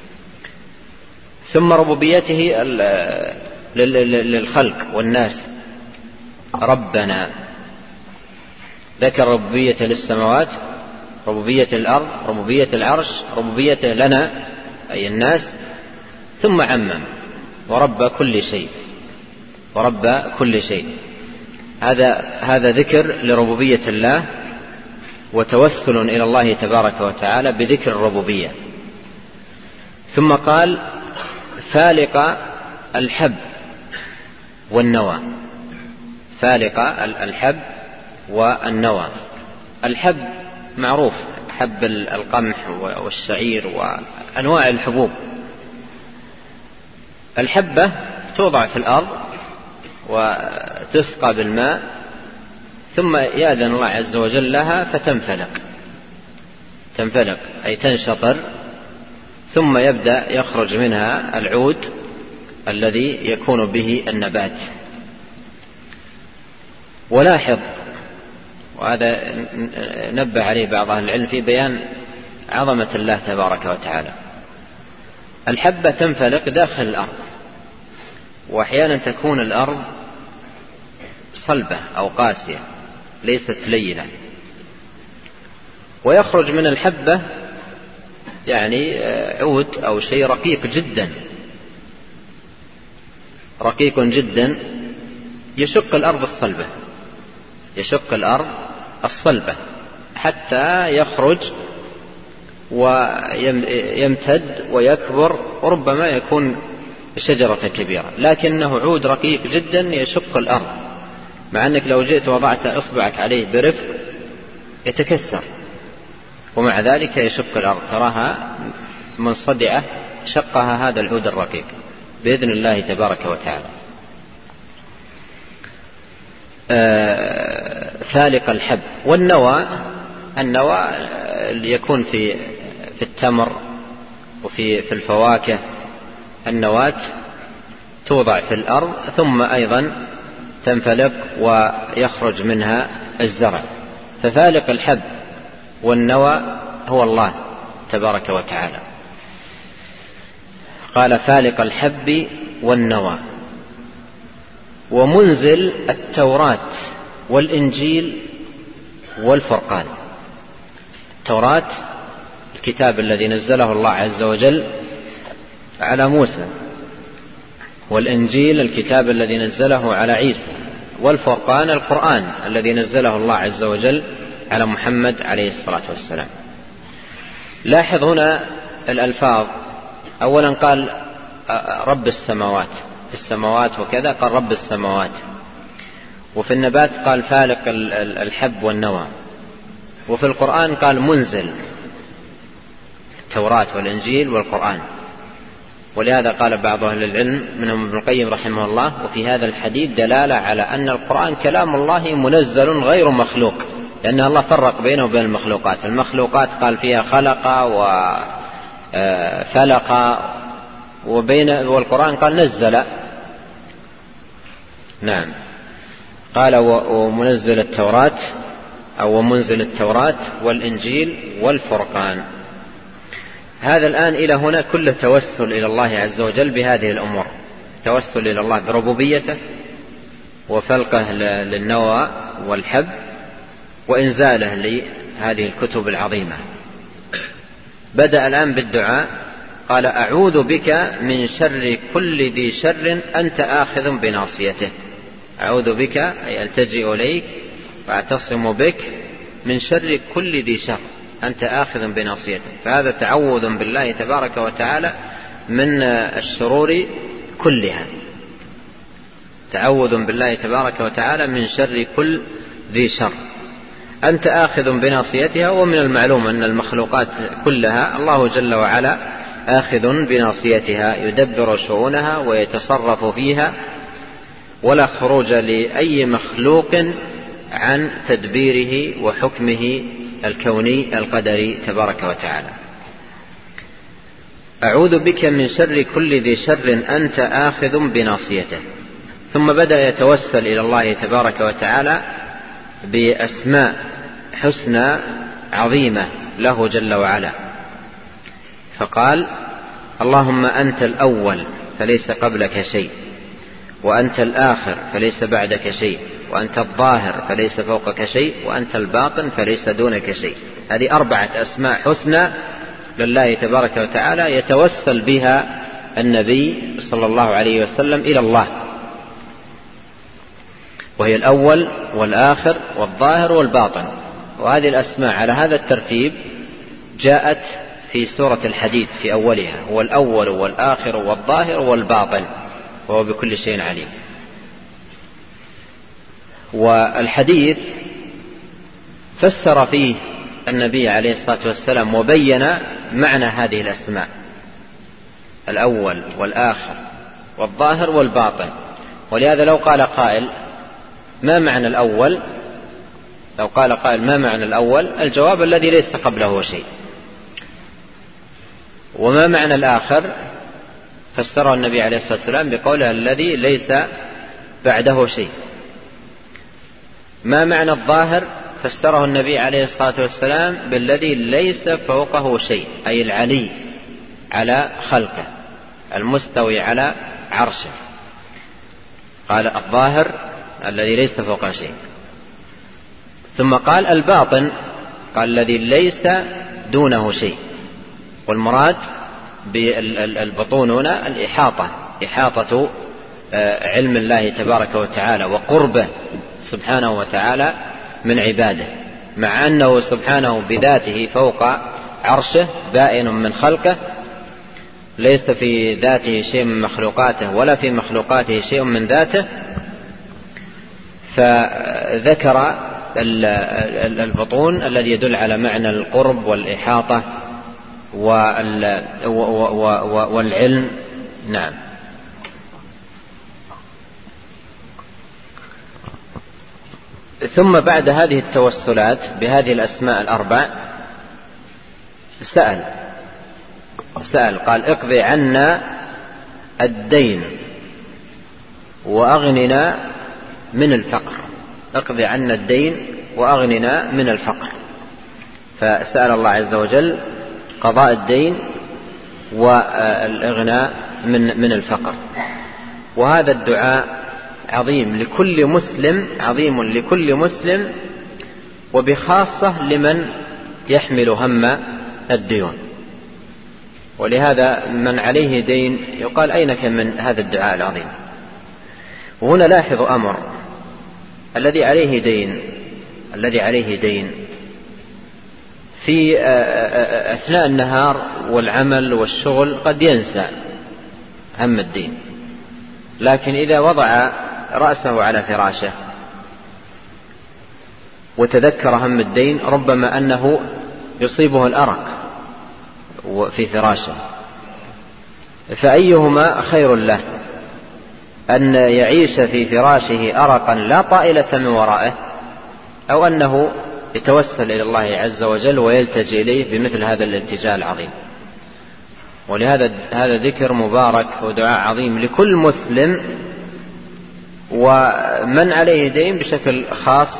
ثم ربوبيته للخلق والناس، ربنا، ذكر ربوبية للسماوات، ربوبية الأرض، ربوبية العرش، ربوبية لنا أي الناس، ثم عمم ورب كل شيء، ورب كل شيء. هذا ذكر لربوبية الله وتوسل إلى الله تبارك وتعالى بذكر الربوبية. ثم قال فالق الحب والنوى، فالق الحب والنوى. الحب معروف، حب القمح والشعير وأنواع الحبوب. الحبة توضع في الأرض وتسقى بالماء، ثم يأذن الله عز وجل لها فتنفلق أي تنشطر، ثم يبدأ يخرج منها العود الذي يكون به النبات، ولاحظ، وهذا نبه عليه بعض أهل العلم في بيان عظمة الله تبارك وتعالى، الحبة تنفلق داخل الأرض، وأحيانا تكون الأرض صلبة أو قاسية ليست لينة، ويخرج من الحبة يعني عود أو شيء رقيق جدا، رقيق جدا يشق الأرض الصلبة، يشق الأرض الصلبة حتى يخرج ويمتد ويكبر، وربما يكون شجرة كبيرة، لكنه عود رقيق جدا يشق الأرض، مع أنك لو جئت وضعت إصبعك عليه برفق يتكسر، ومع ذلك يشق الأرض، تراها منصدعة شقها هذا العود الرقيق بإذن الله تبارك وتعالى. فالق الحب. والنوى، النوى يكون في التمر وفي الفواكه، النواة توضع في الأرض ثم أيضا تنفلق ويخرج منها الزرع، ففالق الحب والنوى هو الله تبارك وتعالى. قال فالق الحب والنوى، ومنزل التوراة والإنجيل والفرقان. التوراة الكتاب الذي نزله الله عز وجل على موسى، والإنجيل الكتاب الذي نزله على عيسى، والفرقان القرآن الذي نزله الله عز وجل على محمد عليه الصلاة والسلام. لاحظ هنا الألفاظ، أولا قال رب السماوات، في السماوات وكذا قال رب السماوات، وفي النبات قال فالق الحب والنوى، وفي القرآن قال منزل التوراة والإنجيل والقرآن. ولهذا قال بعض أهل العلم منهم ابن القيم رحمه الله: وفي هذا الحديث دلالة على أن القرآن كلام الله منزل غير مخلوق، لأن الله فرق بينه وبين المخلوقات. المخلوقات قال فيها خلق وفلق، والقرآن قال نزل. نعم، قال ومنزل التوراة أو ومنزل التوراة والإنجيل والفرقان. هذا الآن إلى هنا كله توسل إلى الله عز وجل بهذه الأمور، توسل إلى الله بربوبيته وفلقه للنوى والحب وإنزاله لهذه الكتب العظيمة. بدأ الآن بالدعاء، قال أعوذ بك من شر كل ذي شر أنت آخذ بناصيته. أعوذ بك أي ألتجئ إليك وأعتصم بك من شر كل ذي شر أنت آخذ بناصيته. فهذا تعوذ بالله تبارك وتعالى من الشرور كلها، تعوذ بالله تبارك وتعالى من شر كل ذي شر أنت آخذ بناصيتها. ومن المعلوم أن المخلوقات كلها الله جل وعلا آخذ بناصيتها، يدبر شؤونها ويتصرف فيها، ولا خروج لأي مخلوق عن تدبيره وحكمه الكوني القدري تبارك وتعالى. أعوذ بك من شر كل ذي شر أنت آخذ بناصيته. ثم بدأ يتوسل إلى الله تبارك وتعالى بأسماء حسنى عظيمة له جل وعلا، فقال اللهم أنت الأول فليس قبلك شيء، وأنت الآخر فليس بعدك شيء، وأنت الظاهر فليس فوقك شيء، وأنت الباطن فليس دونك شيء. هذه 4 أسماء حسنى لله تبارك وتعالى يتوسل بها النبي صلى الله عليه وسلم إلى الله، وهي الأول والآخر والظاهر والباطن. وهذه الأسماء على هذا الترتيب جاءت في سورة الحديد في أولها: هو الأول والآخر والظاهر والباطن وهو بكل شيء عليم. والحديث فسر فيه النبي عليه الصلاة والسلام وبين معنى هذه الأسماء: الأول والآخر والظاهر والباطن. ولهذا لو قال قائل ما معنى الأول، لو قال قائل ما معنى الأول، الجواب الذي ليس قبله شيء. وما معنى الآخر فسره النبي عليه الصلاة والسلام بقوله الذي ليس بعده شيء. ما معنى الظاهر؟ فسره النبي عليه الصلاة والسلام بالذي ليس فوقه شيء، أي العلي على خلقه المستوي على عرشه. قال الظاهر الذي ليس فوقه شيء. ثم قال الباطن، قال الذي ليس دونه شيء. والمراد بالبطون هنا الإحاطة، إحاطة علم الله تبارك وتعالى وقربه سبحانه وتعالى من عباده، مع أنه سبحانه بذاته فوق عرشه بائن من خلقه، ليس في ذاته شيء من مخلوقاته ولا في مخلوقاته شيء من ذاته. فذكر البطون الذي يدل على معنى القرب والإحاطة والعلم. نعم. ثم بعد هذه التوسلات بهذه الأسماء الأربع سأل قال اقضي عنا الدين وأغننا من الفقر. اقضي عنا الدين وأغننا من الفقر. فسأل الله عز وجل قضاء الدين والإغناء من الفقر. وهذا الدعاء عظيم لكل مسلم وبخاصة لمن يحمل هم الديون. ولهذا من عليه دين يقال أينك من هذا الدعاء العظيم. وهنا لاحظ أمر، الذي عليه دين في أثناء النهار والعمل والشغل قد ينسى هم الدين، لكن إذا وضع رأسه على فراشه وتذكر هم الدين ربما أنه يصيبه الأرق في فراشه. فأيهما خير له، أن يعيش في فراشه أرقا لا طائلة من ورائه، أو أنه يتوسل إلى الله عز وجل ويلتجئ إليه بمثل هذا الالتجاء العظيم. ولهذا هذا ذكر مبارك ودعاء عظيم لكل مسلم، ومن عليه دين بشكل خاص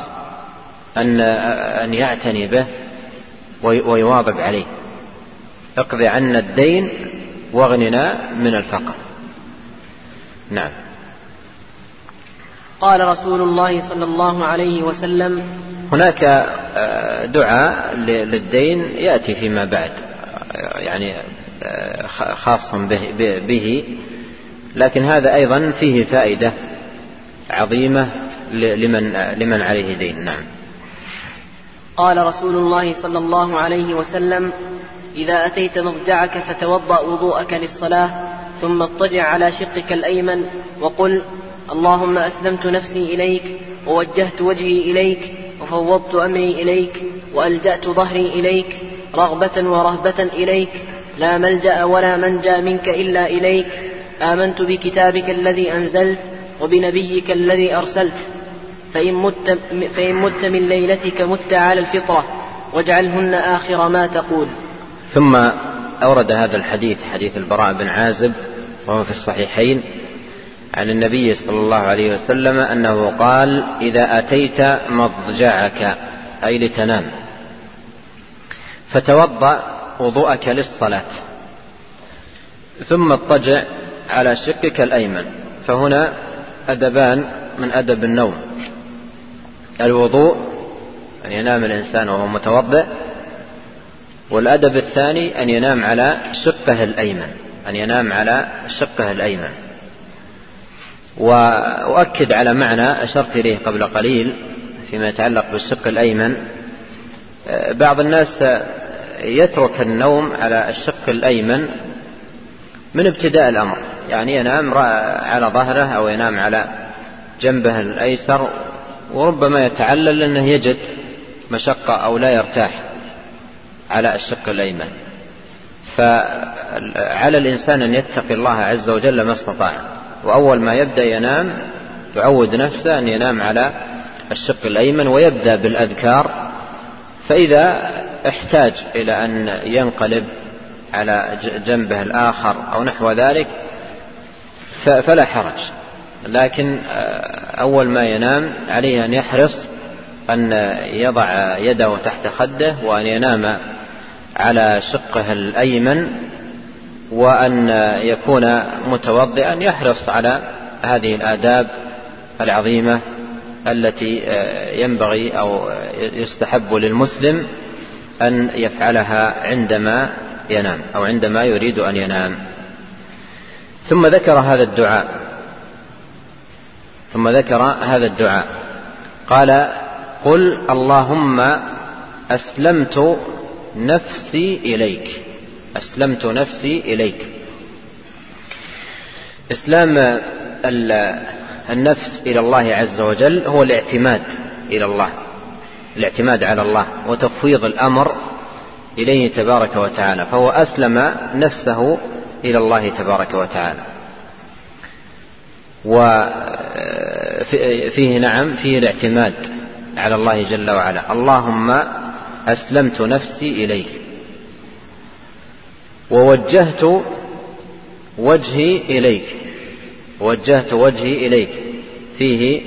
أن يعتني به ويواظب عليه. اقضي عنا الدين واغننا من الفقر. نعم. قال رسول الله صلى الله عليه وسلم: هناك دعاء للدين يأتي فيما بعد، يعني خاص به، لكن هذا أيضا فيه فائدة عظيمة لمن عليه دين. نعم. قال رسول الله صلى الله عليه وسلم: إذا أتيت مضجعك فتوضأ وضوءك للصلاة، ثم اضطجع على شقك الأيمن وقل: اللهم أسلمت نفسي إليك، ووجهت وجهي إليك، وفوضت أمري إليك، وألجأت ظهري إليك، رغبة ورهبة إليك، لا ملجأ ولا منجى منك إلا إليك. آمنت بكتابك الذي أنزلت وبنبيك الذي أرسلت. فإن مت من ليلتك مت على الفطرة، واجعلهن آخر ما تقول. ثم أورد هذا الحديث، حديث البراء بن عازب، وهو في الصحيحين، عن النبي صلى الله عليه وسلم أنه قال: إذا أتيت مضجعك، أي لتنام، فتوضأ وضوءك للصلاة، ثم اضطجع على شقك الأيمن. فهنا أدبان من أدب النوم: الوضوء، أن ينام الإنسان وهو متوضئ، والأدب الثاني أن ينام على شقه الأيمن، وأؤكد على معنى أشرت إليه قبل قليل فيما يتعلق بالشق الأيمن. بعض الناس يترك النوم على الشق الأيمن من ابتداء الأمر، يعني ينام على ظهره أو ينام على جنبه الأيسر، وربما يتعلل لأنه يجد مشقة أو لا يرتاح على الشق الأيمن. فعلى الإنسان أن يتقي الله عز وجل ما استطاع، وأول ما يبدأ ينام يعود نفسه أن ينام على الشق الأيمن ويبدأ بالأذكار. فإذا احتاج إلى أن ينقلب على جنبه الآخر أو نحو ذلك فلا حرج، لكن أول ما ينام عليه أن يحرص أن يضع يده تحت خده وأن ينام على شقه الأيمن وأن يكون متوضئا، يحرص على هذه الآداب العظيمة التي ينبغي أو يستحب للمسلم أن يفعلها عندما ينام أو عندما يريد أن ينام. ثم ذكر هذا الدعاء قال: قل اللهم أسلمت نفسي إليك. أسلمت نفسي إليك. إسلام النفس إلى الله عز وجل هو الاعتماد إلى الله، الاعتماد على الله وتفويض الأمر إليه تبارك وتعالى، فهو أسلم نفسه إلى الله تبارك وتعالى. وفيه فيه الاعتماد على الله جل وعلا. اللهم أسلمت نفسي إليك ووجهت وجهي إليك. ووجهت وجهي إليك فيه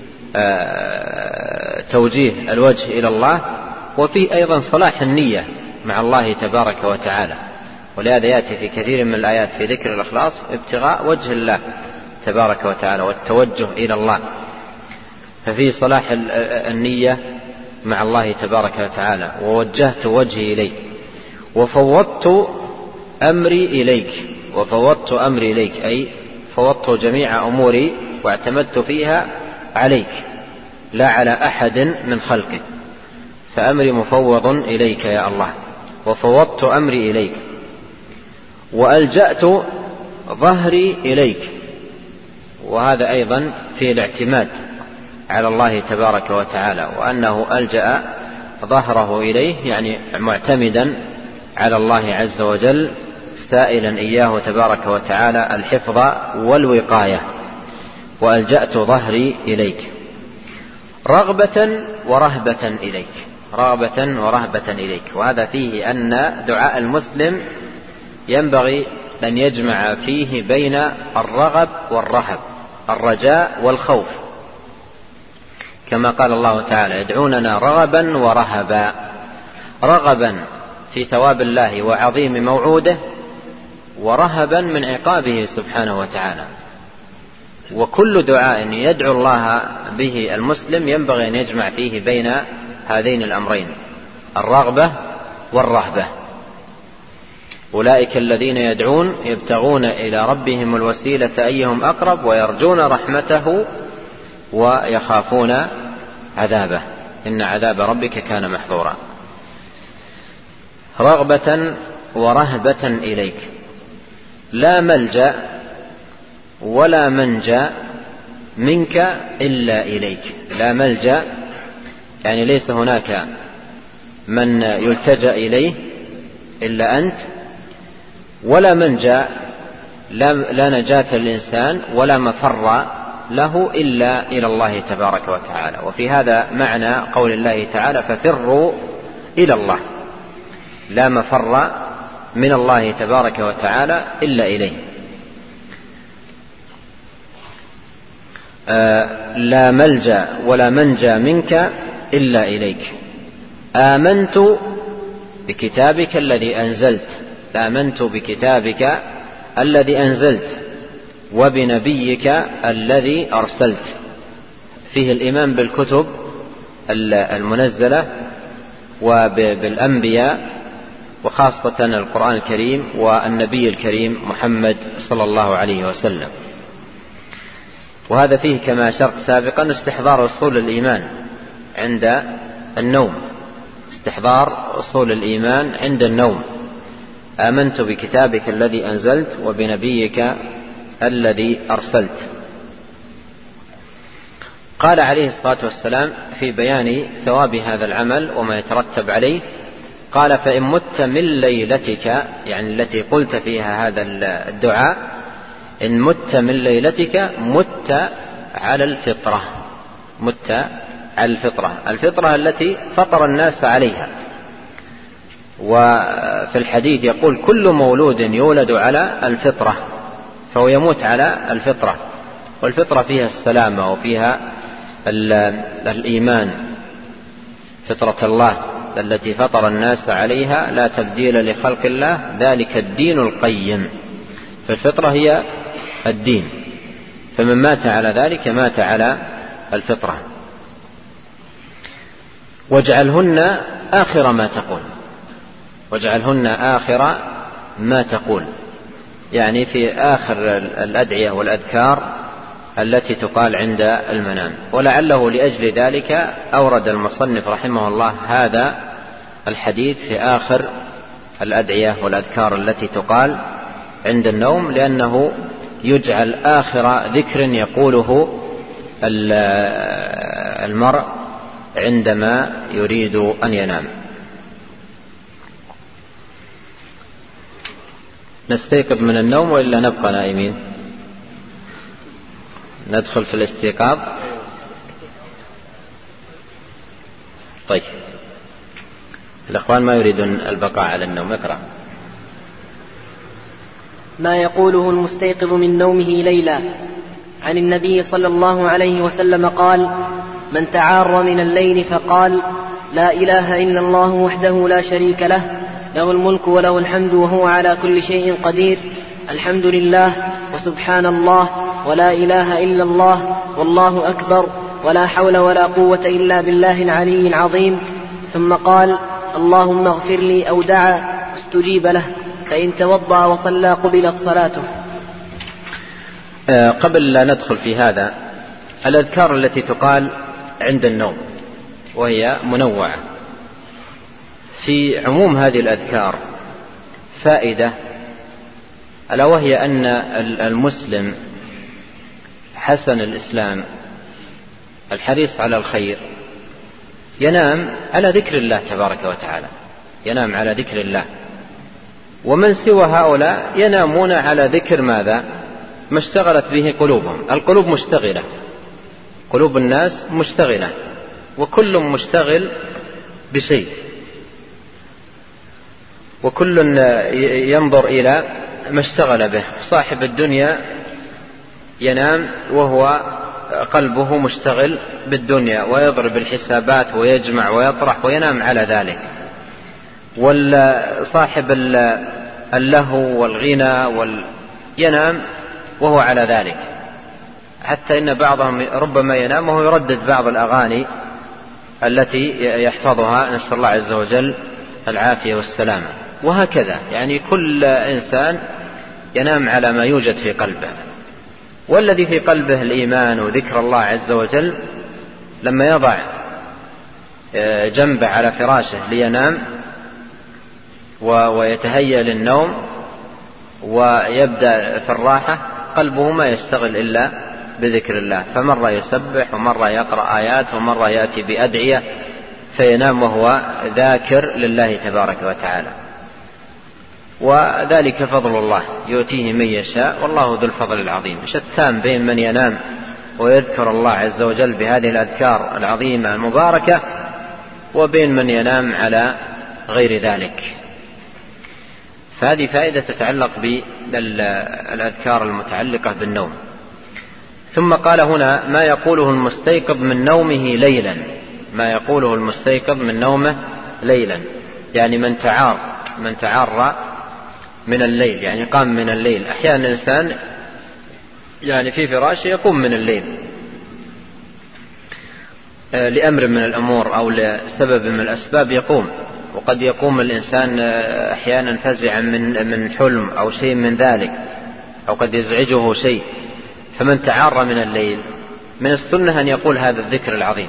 توجيه الوجه إلى الله، وفيه أيضا صلاح النية مع الله تبارك وتعالى، ولهذا يأتي في كثير من الآيات في ذكر الإخلاص ابتغاء وجه الله تبارك وتعالى والتوجه إلى الله، ففي صلاح النية مع الله تبارك وتعالى. ووجهت وجهي إليك وفوضت أمري إليك. وفوضت أمري إليك أي فوضت جميع أموري واعتمدت فيها عليك لا على أحد من خلقك، فأمري مفوض إليك يا الله. وفوضت أمري إليك وألجأت ظهري إليك. وهذا أيضا في الاعتماد على الله تبارك وتعالى، وأنه ألجأ ظهره إليه يعني معتمدا على الله عز وجل، سائلا إياه تبارك وتعالى الحفظ والوقاية. وألجأت ظهري إليك رغبة ورهبة إليك. رغبة ورهبة إليك. وهذا فيه أن دعاء المسلم ينبغي أن يجمع فيه بين الرغب والرهب، الرجاء والخوف، كما قال الله تعالى: يدعوننا رغبا ورهبا. رغبا في ثواب الله وعظيم موعوده، ورهبا من عقابه سبحانه وتعالى. وكل دعاء يدعو الله به المسلم ينبغي أن يجمع فيه بين هذين الأمرين، الرغبة والرهبة. أولئك الذين يدعون يبتغون إلى ربهم الوسيلة أيهم أقرب ويرجون رحمته ويخافون عذابه، إن عذاب ربك كان محظورا. رغبة ورهبة إليك. لا ملجأ ولا منجا منك إلا إليك. لا ملجأ يعني ليس هناك من يلتجأ إليه إلا أنت، ولا منجا لا نجاة للإنسان ولا مفر له إلا إلى الله تبارك وتعالى. وفي هذا معنى قول الله تعالى: ففروا إلى الله. لا مفر من الله تبارك وتعالى إلا إليه. لا ملجأ ولا منجا منك إلا إليك. آمنت بكتابك الذي أنزلت. آمنت بكتابك الذي أنزلت وبنبيك الذي أرسلت. فيه الإيمان بالكتب المنزلة وبالأنبياء، وخاصة القرآن الكريم والنبي الكريم محمد صلى الله عليه وسلم. وهذا فيه كما أشرت سابقا استحضار أصول الإيمان عند النوم. استحضار أصول الإيمان عند النوم. آمنت بكتابك الذي أنزلت وبنبيك الذي أرسلت. قال عليه الصلاة والسلام في بيان ثواب هذا العمل وما يترتب عليه، قال: فإن مت من ليلتك، يعني التي قلت فيها هذا الدعاء، إن مت من ليلتك مت على الفطرة. مت على الفطرة، الفطرة التي فطر الناس عليها. وفي الحديث يقول: كل مولود يولد على الفطرة، فهو يموت على الفطرة. والفطرة فيها السلامة وفيها الإيمان فطرة الله التي فطر الناس عليها لا تبديل لخلق الله ذلك الدين القيم. فالفطرة هي الدين، فمن مات على ذلك مات على الفطرة. واجعلهن آخر ما تقول، واجعلهن آخر ما تقول، يعني في آخر الأدعية والأذكار التي تقال عند المنام. ولعله لأجل ذلك أورد المصنف رحمه الله هذا الحديث في آخر الأدعية والأذكار التي تقال عند النوم، لأنه يجعل آخر ذكر يقوله المرء عندما يريد أن ينام. نستيقظ من النوم وإلا نبقى نائمين؟ ندخل في الاستيقاظ. طيب، الأخوان ما يريدون البقاء على النوم. اقرأ. ما يقوله المستيقظ من نومه ليلا. عن النبي صلى الله عليه وسلم قال: من تعار من الليل فقال: لا إله إلا الله وحده لا شريك له، له الملك وله الحمد وهو على كل شيء قدير، الحمد لله وسبحان الله ولا إله إلا الله والله أكبر ولا حول ولا قوة إلا بالله العلي العظيم، ثم قال: اللهم اغفر لي، أو دعا استجيب له، فإن توضأ وصلى قبلت صلاته. قبل لا ندخل في هذا، الأذكار التي تقال عند النوم وهي منوعة، في عموم هذه الأذكار فائدة، ألا وهي أن المسلم حسن الإسلام الحريص على الخير ينام على ذكر الله تبارك وتعالى، ينام على ذكر الله. ومن سوى هؤلاء ينامون على ذكر ماذا؟ ما اشتغلت به قلوبهم. القلوب مشتغلة، قلوب الناس مشتغلة، وكل مشتغل بشيء، وكل ينظر إلى ما اشتغل به. صاحب الدنيا ينام وهو قلبه مشتغل بالدنيا، ويضرب الحسابات ويجمع ويطرح وينام على ذلك. وصاحب اللهو والغنى ينام وهو على ذلك، حتى إن بعضهم ربما ينام وهو يردد بعض الأغاني التي يحفظها، نسأل الله عز وجل العافية والسلامة. وهكذا يعني كل إنسان ينام على ما يوجد في قلبه، والذي في قلبه الإيمان وذكر الله عز وجل لما يضع جنبه على فراشه لينام ويتهيأ للنوم ويبدأ في الراحة، قلبه ما يشتغل إلا بذكر الله، فمرة يسبح ومرة يقرأ آيات ومرة يأتي بأدعية، فينام وهو ذاكر لله تبارك وتعالى. وذلك فضل الله يؤتيه من يشاء والله ذو الفضل العظيم. شتان بين من ينام ويذكر الله عز وجل بهذه الأذكار العظيمة المباركة وبين من ينام على غير ذلك. فهذه فائدة تتعلق بالأذكار المتعلقة بالنوم. ثم قال هنا: ما يقوله المستيقظ من نومه ليلا. ما يقوله المستيقظ من نومه ليلا، يعني من تعار من الليل، يعني قام من الليل. أحيانا الإنسان يعني في فراشه يقوم من الليل لأمر من الأمور أو لسبب من الأسباب يقوم، وقد يقوم الإنسان أحيانا فزعا من حلم أو شيء من ذلك، أو قد يزعجه شيء. فمن تعار من الليل من السنة أن يقول هذا الذكر العظيم،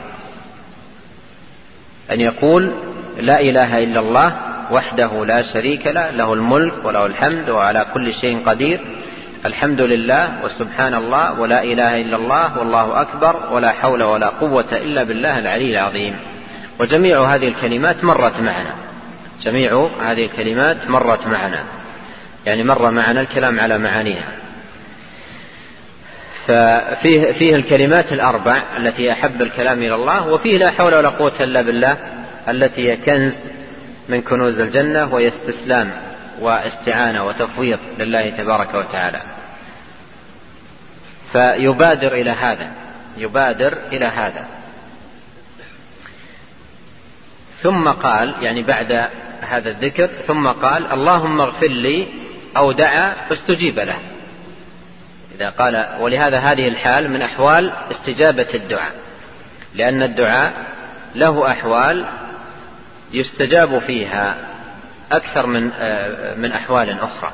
أن يقول: لا إله إلا الله وحده لا شريك له، له الملك وله الحمد وعلى كل شيء قدير، الحمد لله وسبحان الله ولا إله إلا الله والله أكبر ولا حول ولا قوة إلا بالله العلي العظيم. وجميع هذه الكلمات مرت معنا، جميع هذه الكلمات مرت معنا، يعني مر معنا الكلام على معانيها. فيه الكلمات الأربع التي أحب الكلام إلى الله، وفيه لا حول ولا قوة إلا بالله التي هي كنز من كنوز الجنة، وهي استسلام واستعانة وتفويض لله تبارك وتعالى. فيبادر إلى هذا، يبادر إلى هذا. ثم قال يعني بعد هذا الذكر ثم قال اللهم اغفر لي أو دعا فاستجيب له. إذا قال ولهذا هذه الحال من أحوال استجابة الدعاء، لأن الدعاء له أحوال يستجاب فيها أكثر من أحوال أخرى.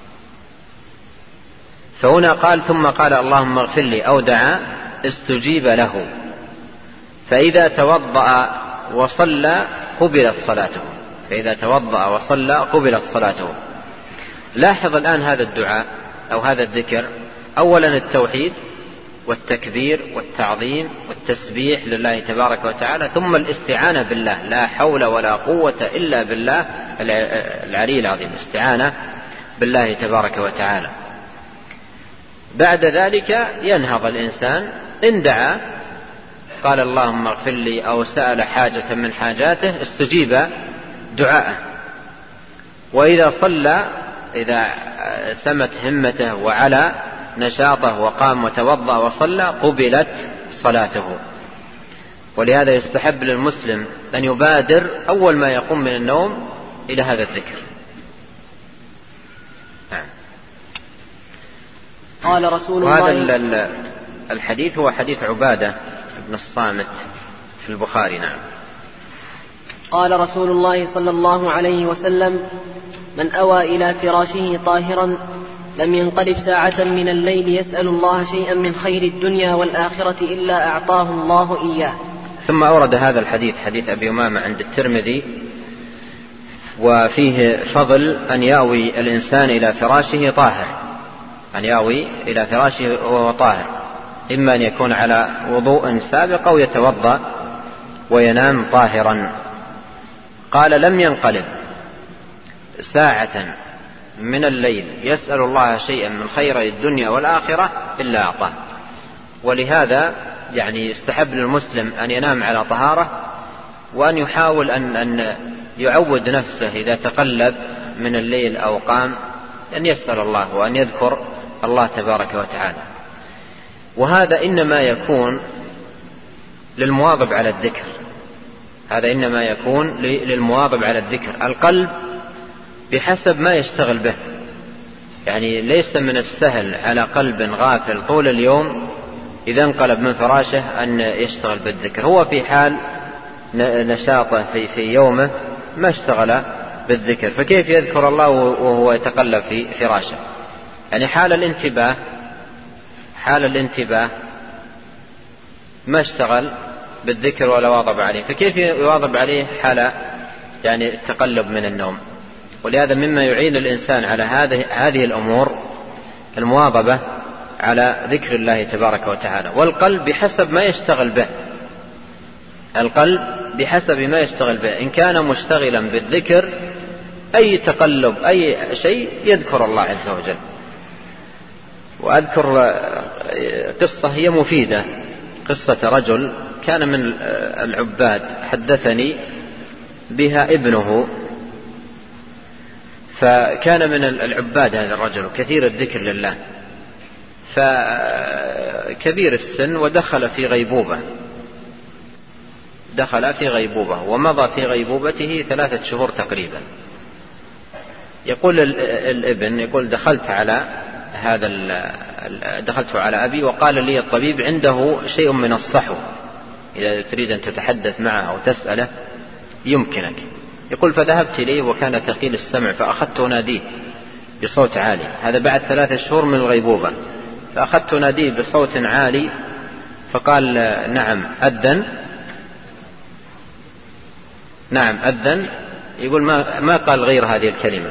فهنا قال ثم قال اللهم اغفر لي أو دعا استجيب له، فإذا توضأ وصلى قبلت صلاته، فإذا توضأ وصلى قبلت صلاته. لاحظ الآن هذا الدعاء أو هذا الذكر، أولا التوحيد والتكبير والتعظيم والتسبيح لله تبارك وتعالى، ثم الاستعانة بالله، لا حول ولا قوة إلا بالله العلي العظيم، استعانة بالله تبارك وتعالى. بعد ذلك ينهض الإنسان إن دعا قال اللهم اغفر لي أو سأل حاجة من حاجاته استجيب دعاءه. وإذا صلى إذا سمت همته وعلى نشاطه وقام وتوضأ وصلى قبلت صلاته. ولهذا يستحب للمسلم أن يبادر أول ما يقوم من النوم إلى هذا الذكر. قال رسول الله. وهذا الحديث هو حديث عبادة بن الصامت في البخاري. نعم. قال رسول الله صلى الله عليه وسلم من أوى إلى فراشه طاهرا لم ينقلب ساعة من الليل يسأل الله شيئا من خير الدنيا والآخرة إلا أعطاه الله إياه. ثم أورد هذا الحديث حديث أبي أمامة عند الترمذي، وفيه فضل أن يأوي الإنسان إلى فراشه طاهر، أن يأوي إلى فراشه وهو طاهر، إما أن يكون على وضوء سابق أو يتوضأ وينام طاهرا. قال لم ينقلب ساعة من الليل يسأل الله شيئا من خير الدنيا والآخرة إلا أعطاه. ولهذا يعني يستحب للمسلم أن ينام على طهارة، وأن يحاول أن يعود نفسه إذا تقلب من الليل أو قام أن يسأل الله وأن يذكر الله تبارك وتعالى. وهذا إنما يكون للمواظب على الذكر، هذا إنما يكون للمواظب على الذكر. القلب بحسب ما يشتغل به، يعني ليس من السهل على قلب غافل طول اليوم إذا انقلب من فراشه أن يشتغل بالذكر. هو في حال نشاطه في يومه ما اشتغل بالذكر، فكيف يذكر الله وهو يتقلب في فراشه؟ يعني حال الانتباه ما اشتغل بالذكر ولا واظب عليه، فكيف يواظب عليه حال يعني التقلب من النوم؟ ولهذا مما يعين الإنسان على هذه الأمور المواظبة على ذكر الله تبارك وتعالى. والقلب بحسب ما يشتغل به، القلب بحسب ما يشتغل به، إن كان مشتغلا بالذكر أي تقلب أي شيء يذكر الله عز وجل. وأذكر قصة هي مفيدة، قصة رجل كان من العباد حدثني بها ابنه، فكان من العباد هذا الرجل كثير الذكر لله، فكبير السن ودخل في غيبوبة ومضى في غيبوبته 3 شهور تقريبا. يقول الابن يقول دخلت على أبي وقال لي الطبيب عنده شيء من الصحو، إذا تريد أن تتحدث معه أو تسأله يمكنك. يقول فذهبت إليه وكان ثقيل السمع فأخذت أناديه بصوت عالي، هذا بعد 3 شهور من الغيبوبة، فأخذت أناديه بصوت عالي فقال نعم أذن. يقول ما قال غير هذه الكلمة،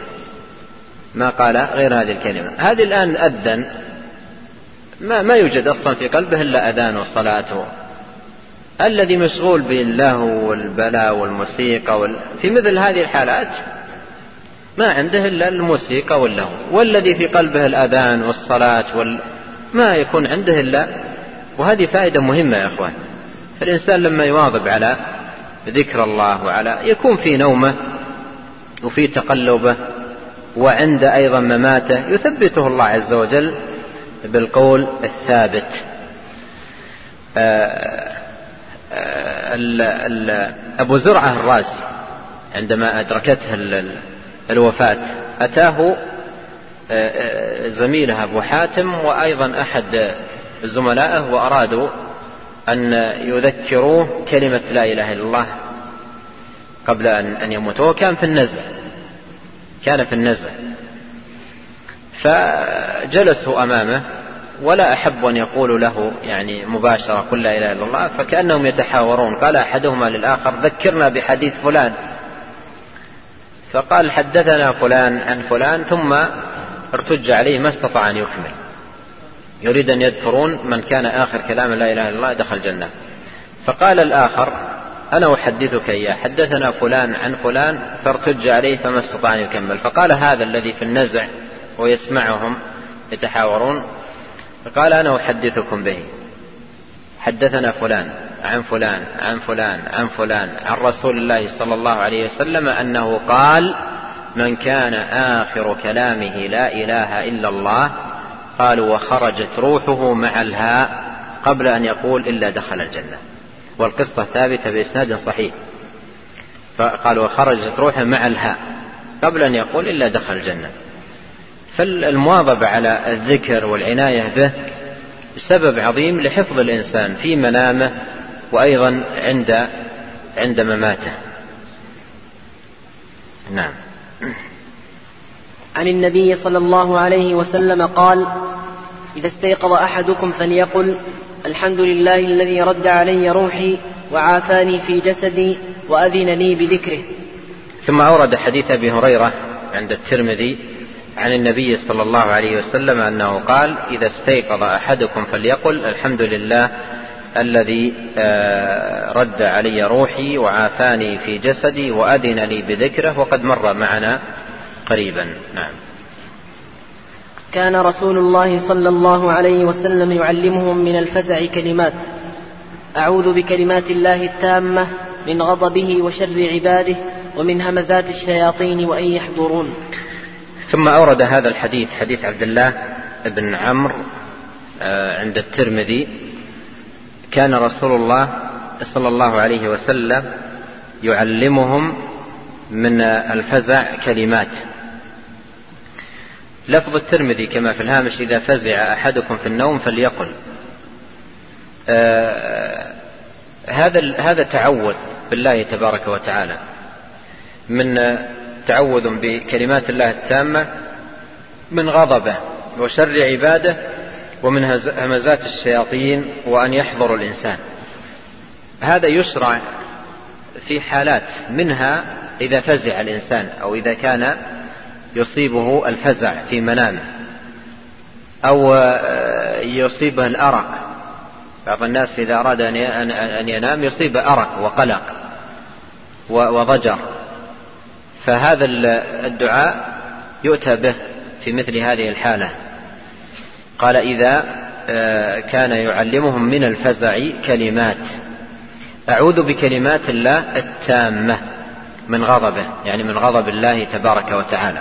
هذه الآن أذن، ما يوجد أصلا في قلبه إلا أذان وصلاة. الذي مشغول باللهو والبلاء والموسيقى في مثل هذه الحالات ما عنده إلا الموسيقى واللهو، والذي في قلبه الأذان والصلاة ما يكون عنده إلا. وهذه فائدة مهمة يا أخوان، فالإنسان لما يواظب على ذكر الله وعلى يكون في نومه وفي تقلبه وعند أيضا مماته يثبته الله عز وجل بالقول الثابت. أبو زرعة الرازي عندما أدركته الوفاة أتاه زميله أبو حاتم وأيضا أحد زملائه وأرادوا أن يذكروه كلمة لا إله إلا الله قبل أن يموت. هو كان في النزع فجلسوا أمامه ولا أحب أن يقول له يعني مباشرة قل لا إله إلا الله، فكأنهم يتحاورون. قال أحدهما للآخر ذكرنا بحديث فلان، فقال حدثنا فلان عن فلان، ثم ارتج عليه ما استطاع أن يكمل، يريد أن يذكرون من كان آخر كلام لا إله إلا الله دخل الجنة. فقال الآخر أنا أحدثك إياه، حدثنا فلان عن فلان، فارتج عليه فما استطاع أن يكمل. فقال هذا الذي في النزع ويسمعهم يتحاورون، فقال أنا أحدثكم به، حدثنا فلان عن فلان عن فلان عن فلان عن رسول الله صلى الله عليه وسلم أنه قال من كان آخر كلامه لا إله إلا الله، قالوا وخرجت روحه مع الهاء قبل أن يقول إلا دخل الجنة. والقصة ثابتة بإسناد صحيح. فقالوا وخرجت روحه مع الهاء قبل أن يقول إلا دخل الجنة. فالمواظبة على الذكر والعناية به سبب عظيم لحفظ الإنسان في منامه وأيضا عند مماته. نعم. عن النبي صلى الله عليه وسلم قال إذا استيقظ أحدكم فليقل الحمد لله الذي رد علي روحي وعافاني في جسدي وأذن لي بذكره. ثم أورد حديث أبي هريرة عند الترمذي عن النبي صلى الله عليه وسلم أنه قال إذا استيقظ أحدكم فليقل الحمد لله الذي رد علي روحي وعافاني في جسدي وأذن لي بذكره، وقد مر معنا قريبا. نعم. كان رسول الله صلى الله عليه وسلم يعلمهم من الفزع كلمات: أعوذ بكلمات الله التامة من غضبه وشر عباده ومن همزات الشياطين وأن يحضرون. ثم أورد هذا الحديث حديث عبد الله بن عمرو عند الترمذي: كان رسول الله صلى الله عليه وسلم يعلمهم من الفزع كلمات. لفظ الترمذي كما في الهامش: إذا فزع أحدكم في النوم فليقل. هذا تعوذ بالله تبارك وتعالى، من تعوذ بكلمات الله التامة من غضبه وشر عباده ومن همزات الشياطين وأن يحضر الإنسان. هذا يشرع في حالات، منها إذا فزع الإنسان أو إذا كان يصيبه الفزع في منامه أو يصيبه الأرق. بعض الناس إذا أراد أن ينام يصيب أرق وقلق وضجر، فهذا الدعاء يؤتى به في مثل هذه الحالة. قال إذا كان يعلمهم من الفزع كلمات: أعوذ بكلمات الله التامة من غضبه، يعني من غضب الله تبارك وتعالى،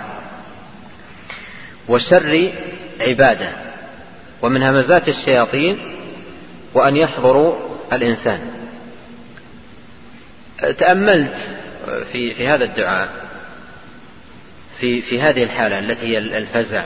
وشر عباده ومن همزات الشياطين وأن يحضروا الإنسان. تأملت في هذا الدعاء في هذه الحالة التي هي الفزع،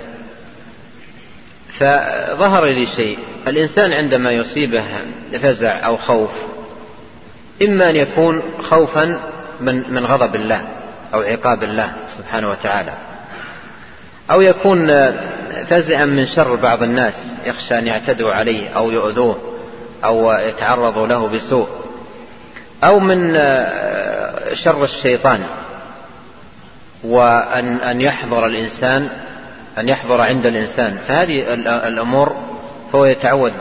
فظهر لي شيء. الإنسان عندما يصيبه فزع أو خوف، إما أن يكون خوفا من غضب الله أو عقاب الله سبحانه وتعالى، أو يكون فزعا من شر بعض الناس، يخشى أن يعتدوا عليه أو يؤذوه أو يتعرضوا له بسوء، أو من شر الشيطان، وأن يحضر الإنسان، أن يحضر عند الإنسان. فهذه الأمور هو يتعوذ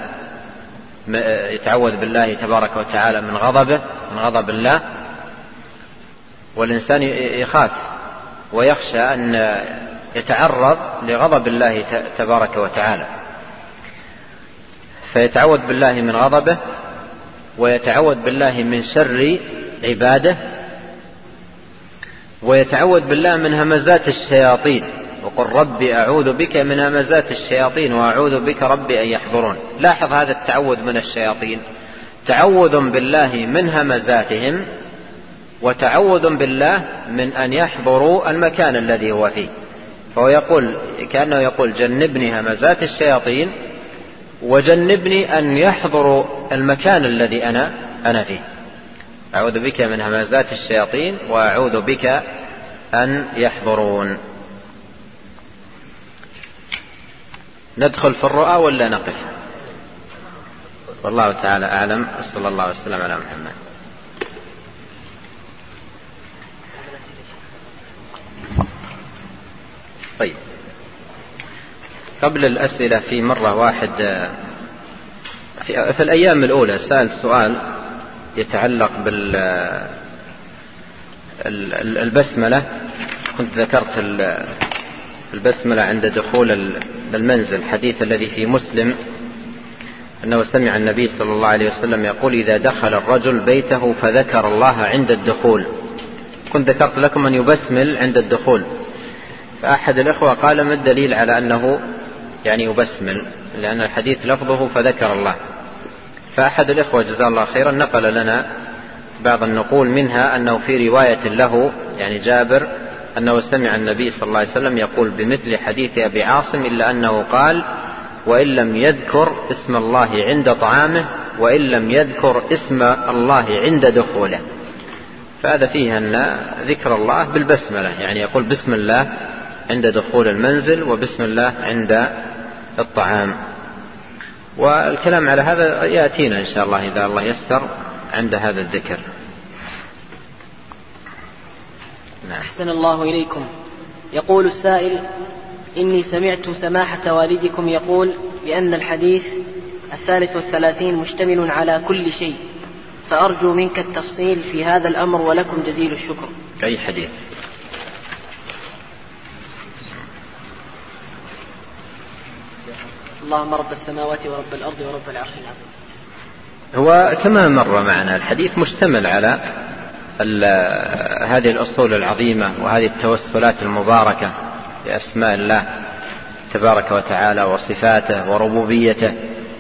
بالله تبارك وتعالى من غضب الله، والإنسان يخاف ويخشى أن يتعرض لغضب الله تبارك وتعالى، فيتعوذ بالله من غضبه ويتعوذ بالله من شر عباده ويتعوذ بالله من همزات الشياطين. وقل ربي أعوذ بك من همزات الشياطين وأعوذ بك ربي أن يحضرون. لاحظ هذا التعوذ من الشياطين، تعوذ بالله من همزاتهم وتعوذ بالله من أن يحضروا المكان الذي هو فيه. فهو يقول كأنه يقول جنبني همزات الشياطين وجنبني أن يحضروا المكان الذي أنا فيه. أعوذ بك من همزات الشياطين وأعوذ بك أن يحضرون. ندخل في الرؤى ولا نقف؟ والله تعالى أعلم. صلى الله وسلم على محمد. طيب، قبل الأسئلة في مرة واحد في الأيام الأولى سأل سؤال يتعلق بالبسملة. كنت ذكرت البسملة عند دخول المنزل، الحديث الذي في مسلم أنه سمع النبي صلى الله عليه وسلم يقول إذا دخل الرجل بيته فذكر الله عند الدخول. كنت ذكرت لكم أن يبسمل عند الدخول، فأحد الإخوة قال ما الدليل على أنه يعني يبسمل، لأن الحديث لفظه فذكر الله. فأحد الإخوة جزاه الله خيرا نقل لنا بعض النقول، منها أنه في رواية له يعني جابر أنه سمع النبي صلى الله عليه وسلم يقول بمثل حديث أبي عاصم، إلا أنه قال وإن لم يذكر اسم الله عند طعامه وإن لم يذكر اسم الله عند دخوله. فهذا فيه أن ذكر الله بالبسملة، يعني يقول بسم الله عند دخول المنزل وبسم الله عند الطعام. والكلام على هذا يأتينا إن شاء الله إذا الله يسر عند هذا الذكر. نعم. أحسن الله إليكم. يقول السائل: إني سمعت سماحة والدكم يقول بأن الحديث 33 مشتمل على كل شيء، فأرجو منك التفصيل في هذا الأمر ولكم جزيل الشكر. أي حديث؟ اللهم رب السماوات ورب الأرض ورب العرش العظيم. هو كما مر معنا الحديث مشتمل على هذه الأصول العظيمة وهذه التوسلات المباركة بأسماء الله تبارك وتعالى وصفاته وربوبيته،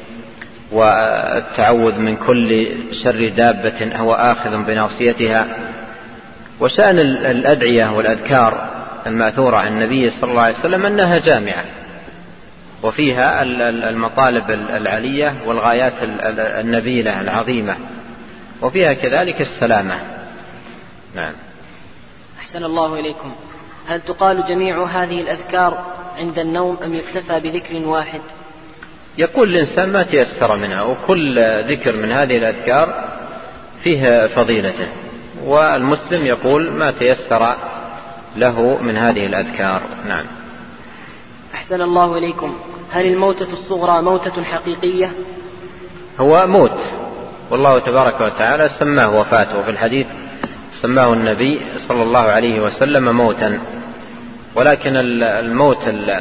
والتعوذ من كل شر دابة هو آخذ بناصيتها. وشأن الأدعية والأذكار المأثورة عن النبي صلى الله عليه وسلم أنها جامعة، وفيها المطالب العلية والغايات النبيلة العظيمة، وفيها كذلك السلامة. نعم. أحسن الله إليكم. هل تقال جميع هذه الأذكار عند النوم أم يكتفى بذكر واحد؟ يقول الإنسان ما تيسر منها، وكل ذكر من هذه الأذكار فيها فضيلته، والمسلم يقول ما تيسر له من هذه الأذكار. نعم. أحسن الله إليكم. هل الموتة الصغرى موتة حقيقية؟ هو موت، والله تبارك وتعالى سماه وفاته، في الحديث سماه النبي صلى الله عليه وسلم موتا. ولكن الموت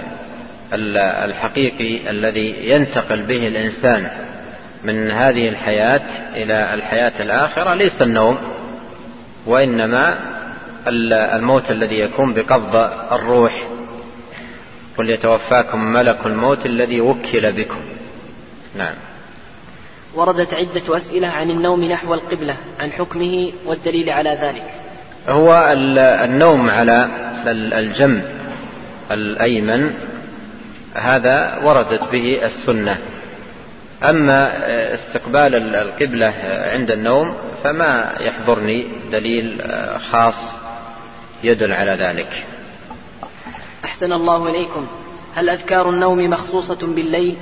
الحقيقي الذي ينتقل به الإنسان من هذه الحياة إلى الحياة الآخرة ليس النوم، وإنما الموت الذي يكون بقبض الروح. قل يتوفاكم ملك الموت الذي وكل بكم. نعم. وردت عدة أسئلة عن النوم نحو القبلة، عن حكمه والدليل على ذلك. هو النوم على الجنب الأيمن هذا وردت به السنة، أما استقبال القبلة عند النوم فما يحضرني دليل خاص يدل على ذلك. أحسن الله إليكم. هل أذكار النوم مخصوصة بالليل؟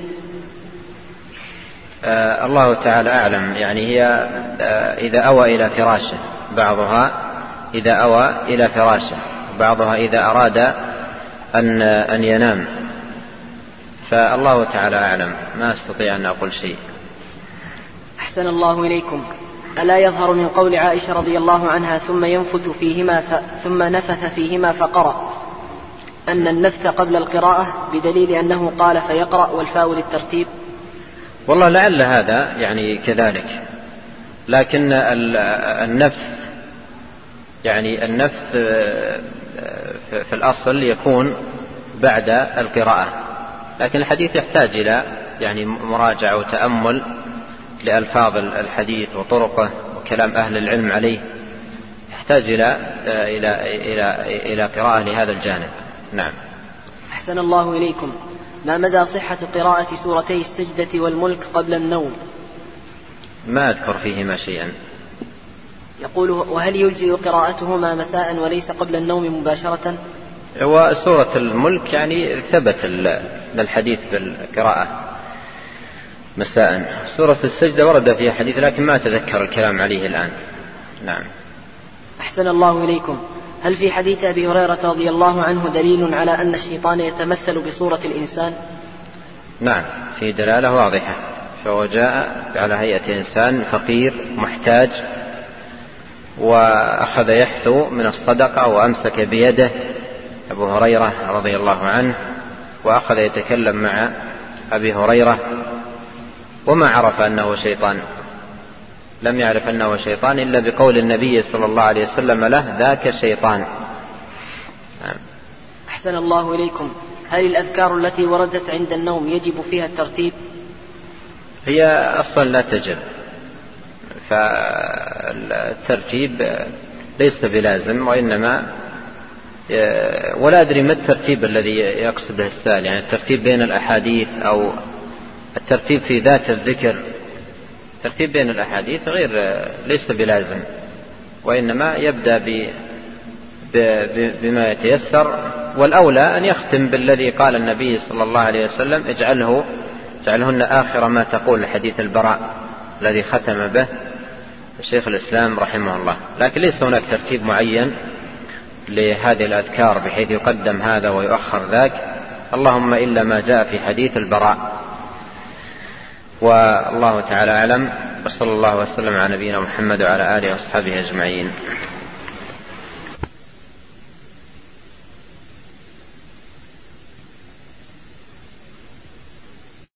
الله تعالى أعلم. يعني هي إذا أوى إلى فراشه، بعضها إذا أوى إلى فراشه، بعضها إذا أراد أن ينام، فالله تعالى أعلم، ما أستطيع أن أقول شيء. أحسن الله إليكم. ألا يظهر من قول عائشة رضي الله عنها ثم نفث فيهما فقرأ أن النفث قبل القراءة بدليل أنه قال فيقرأ والفاء للترتيب؟ والله لعل هذا يعني كذلك، لكن النفث يعني النفث في الأصل يكون بعد القراءة، لكن الحديث يحتاج إلى يعني مراجعة وتأمل لألفاظ الحديث وطرقه وكلام أهل العلم عليه، يحتاج إلى قراءة لهذا الجانب. نعم. أحسن الله إليكم. ما مدى صحة قراءة سورتي السجدة والملك قبل النوم؟ ما أذكر فيهما شيئا. يقول: وهل يجزئ قراءتهما مساء وليس قبل النوم مباشرة؟ وسورة الملك يعني ثبت الحديث بالقراءة مساء. سورة السجدة ورد فيها حديث لكن ما أتذكر الكلام عليه الآن. نعم. أحسن الله إليكم. هل في حديث أبي هريرة رضي الله عنه دليل على أن الشيطان يتمثل بصورة الإنسان؟ نعم، في دلالة واضحة. فهو جاء على هيئة إنسان فقير محتاج، وأخذ يحثو من الصدقة وأمسك بيده أبو هريرة رضي الله عنه، وأخذ يتكلم مع أبي هريرة وما عرف أنه شيطان، لم يعرف أنه شيطان إلا بقول النبي صلى الله عليه وسلم له: ذاك الشيطان. أحسن الله إليكم. هل الأذكار التي وردت عند النوم يجب فيها الترتيب؟ هي أصلا لا تجب، فالترتيب ليس بلازم، وإنما ولا أدري ما الترتيب الذي يقصده السائل، يعني الترتيب بين الأحاديث أو الترتيب في ذات الذكر. الترتيب بين الأحاديث ليس بلازم، وإنما يبدأ بما يتيسر، والأولى أن يختم بالذي قال النبي صلى الله عليه وسلم: اجعلهن آخر ما تقول، حديث البراء الذي ختم به شيخ الإسلام رحمه الله. لكن ليس هناك ترتيب معين لهذه الأذكار بحيث يقدم هذا ويؤخر ذاك، اللهم إلا ما جاء في حديث البراء. والله تعالى أعلم، وصلى الله وسلم على نبينا محمد وعلى آله وأصحابه أجمعين.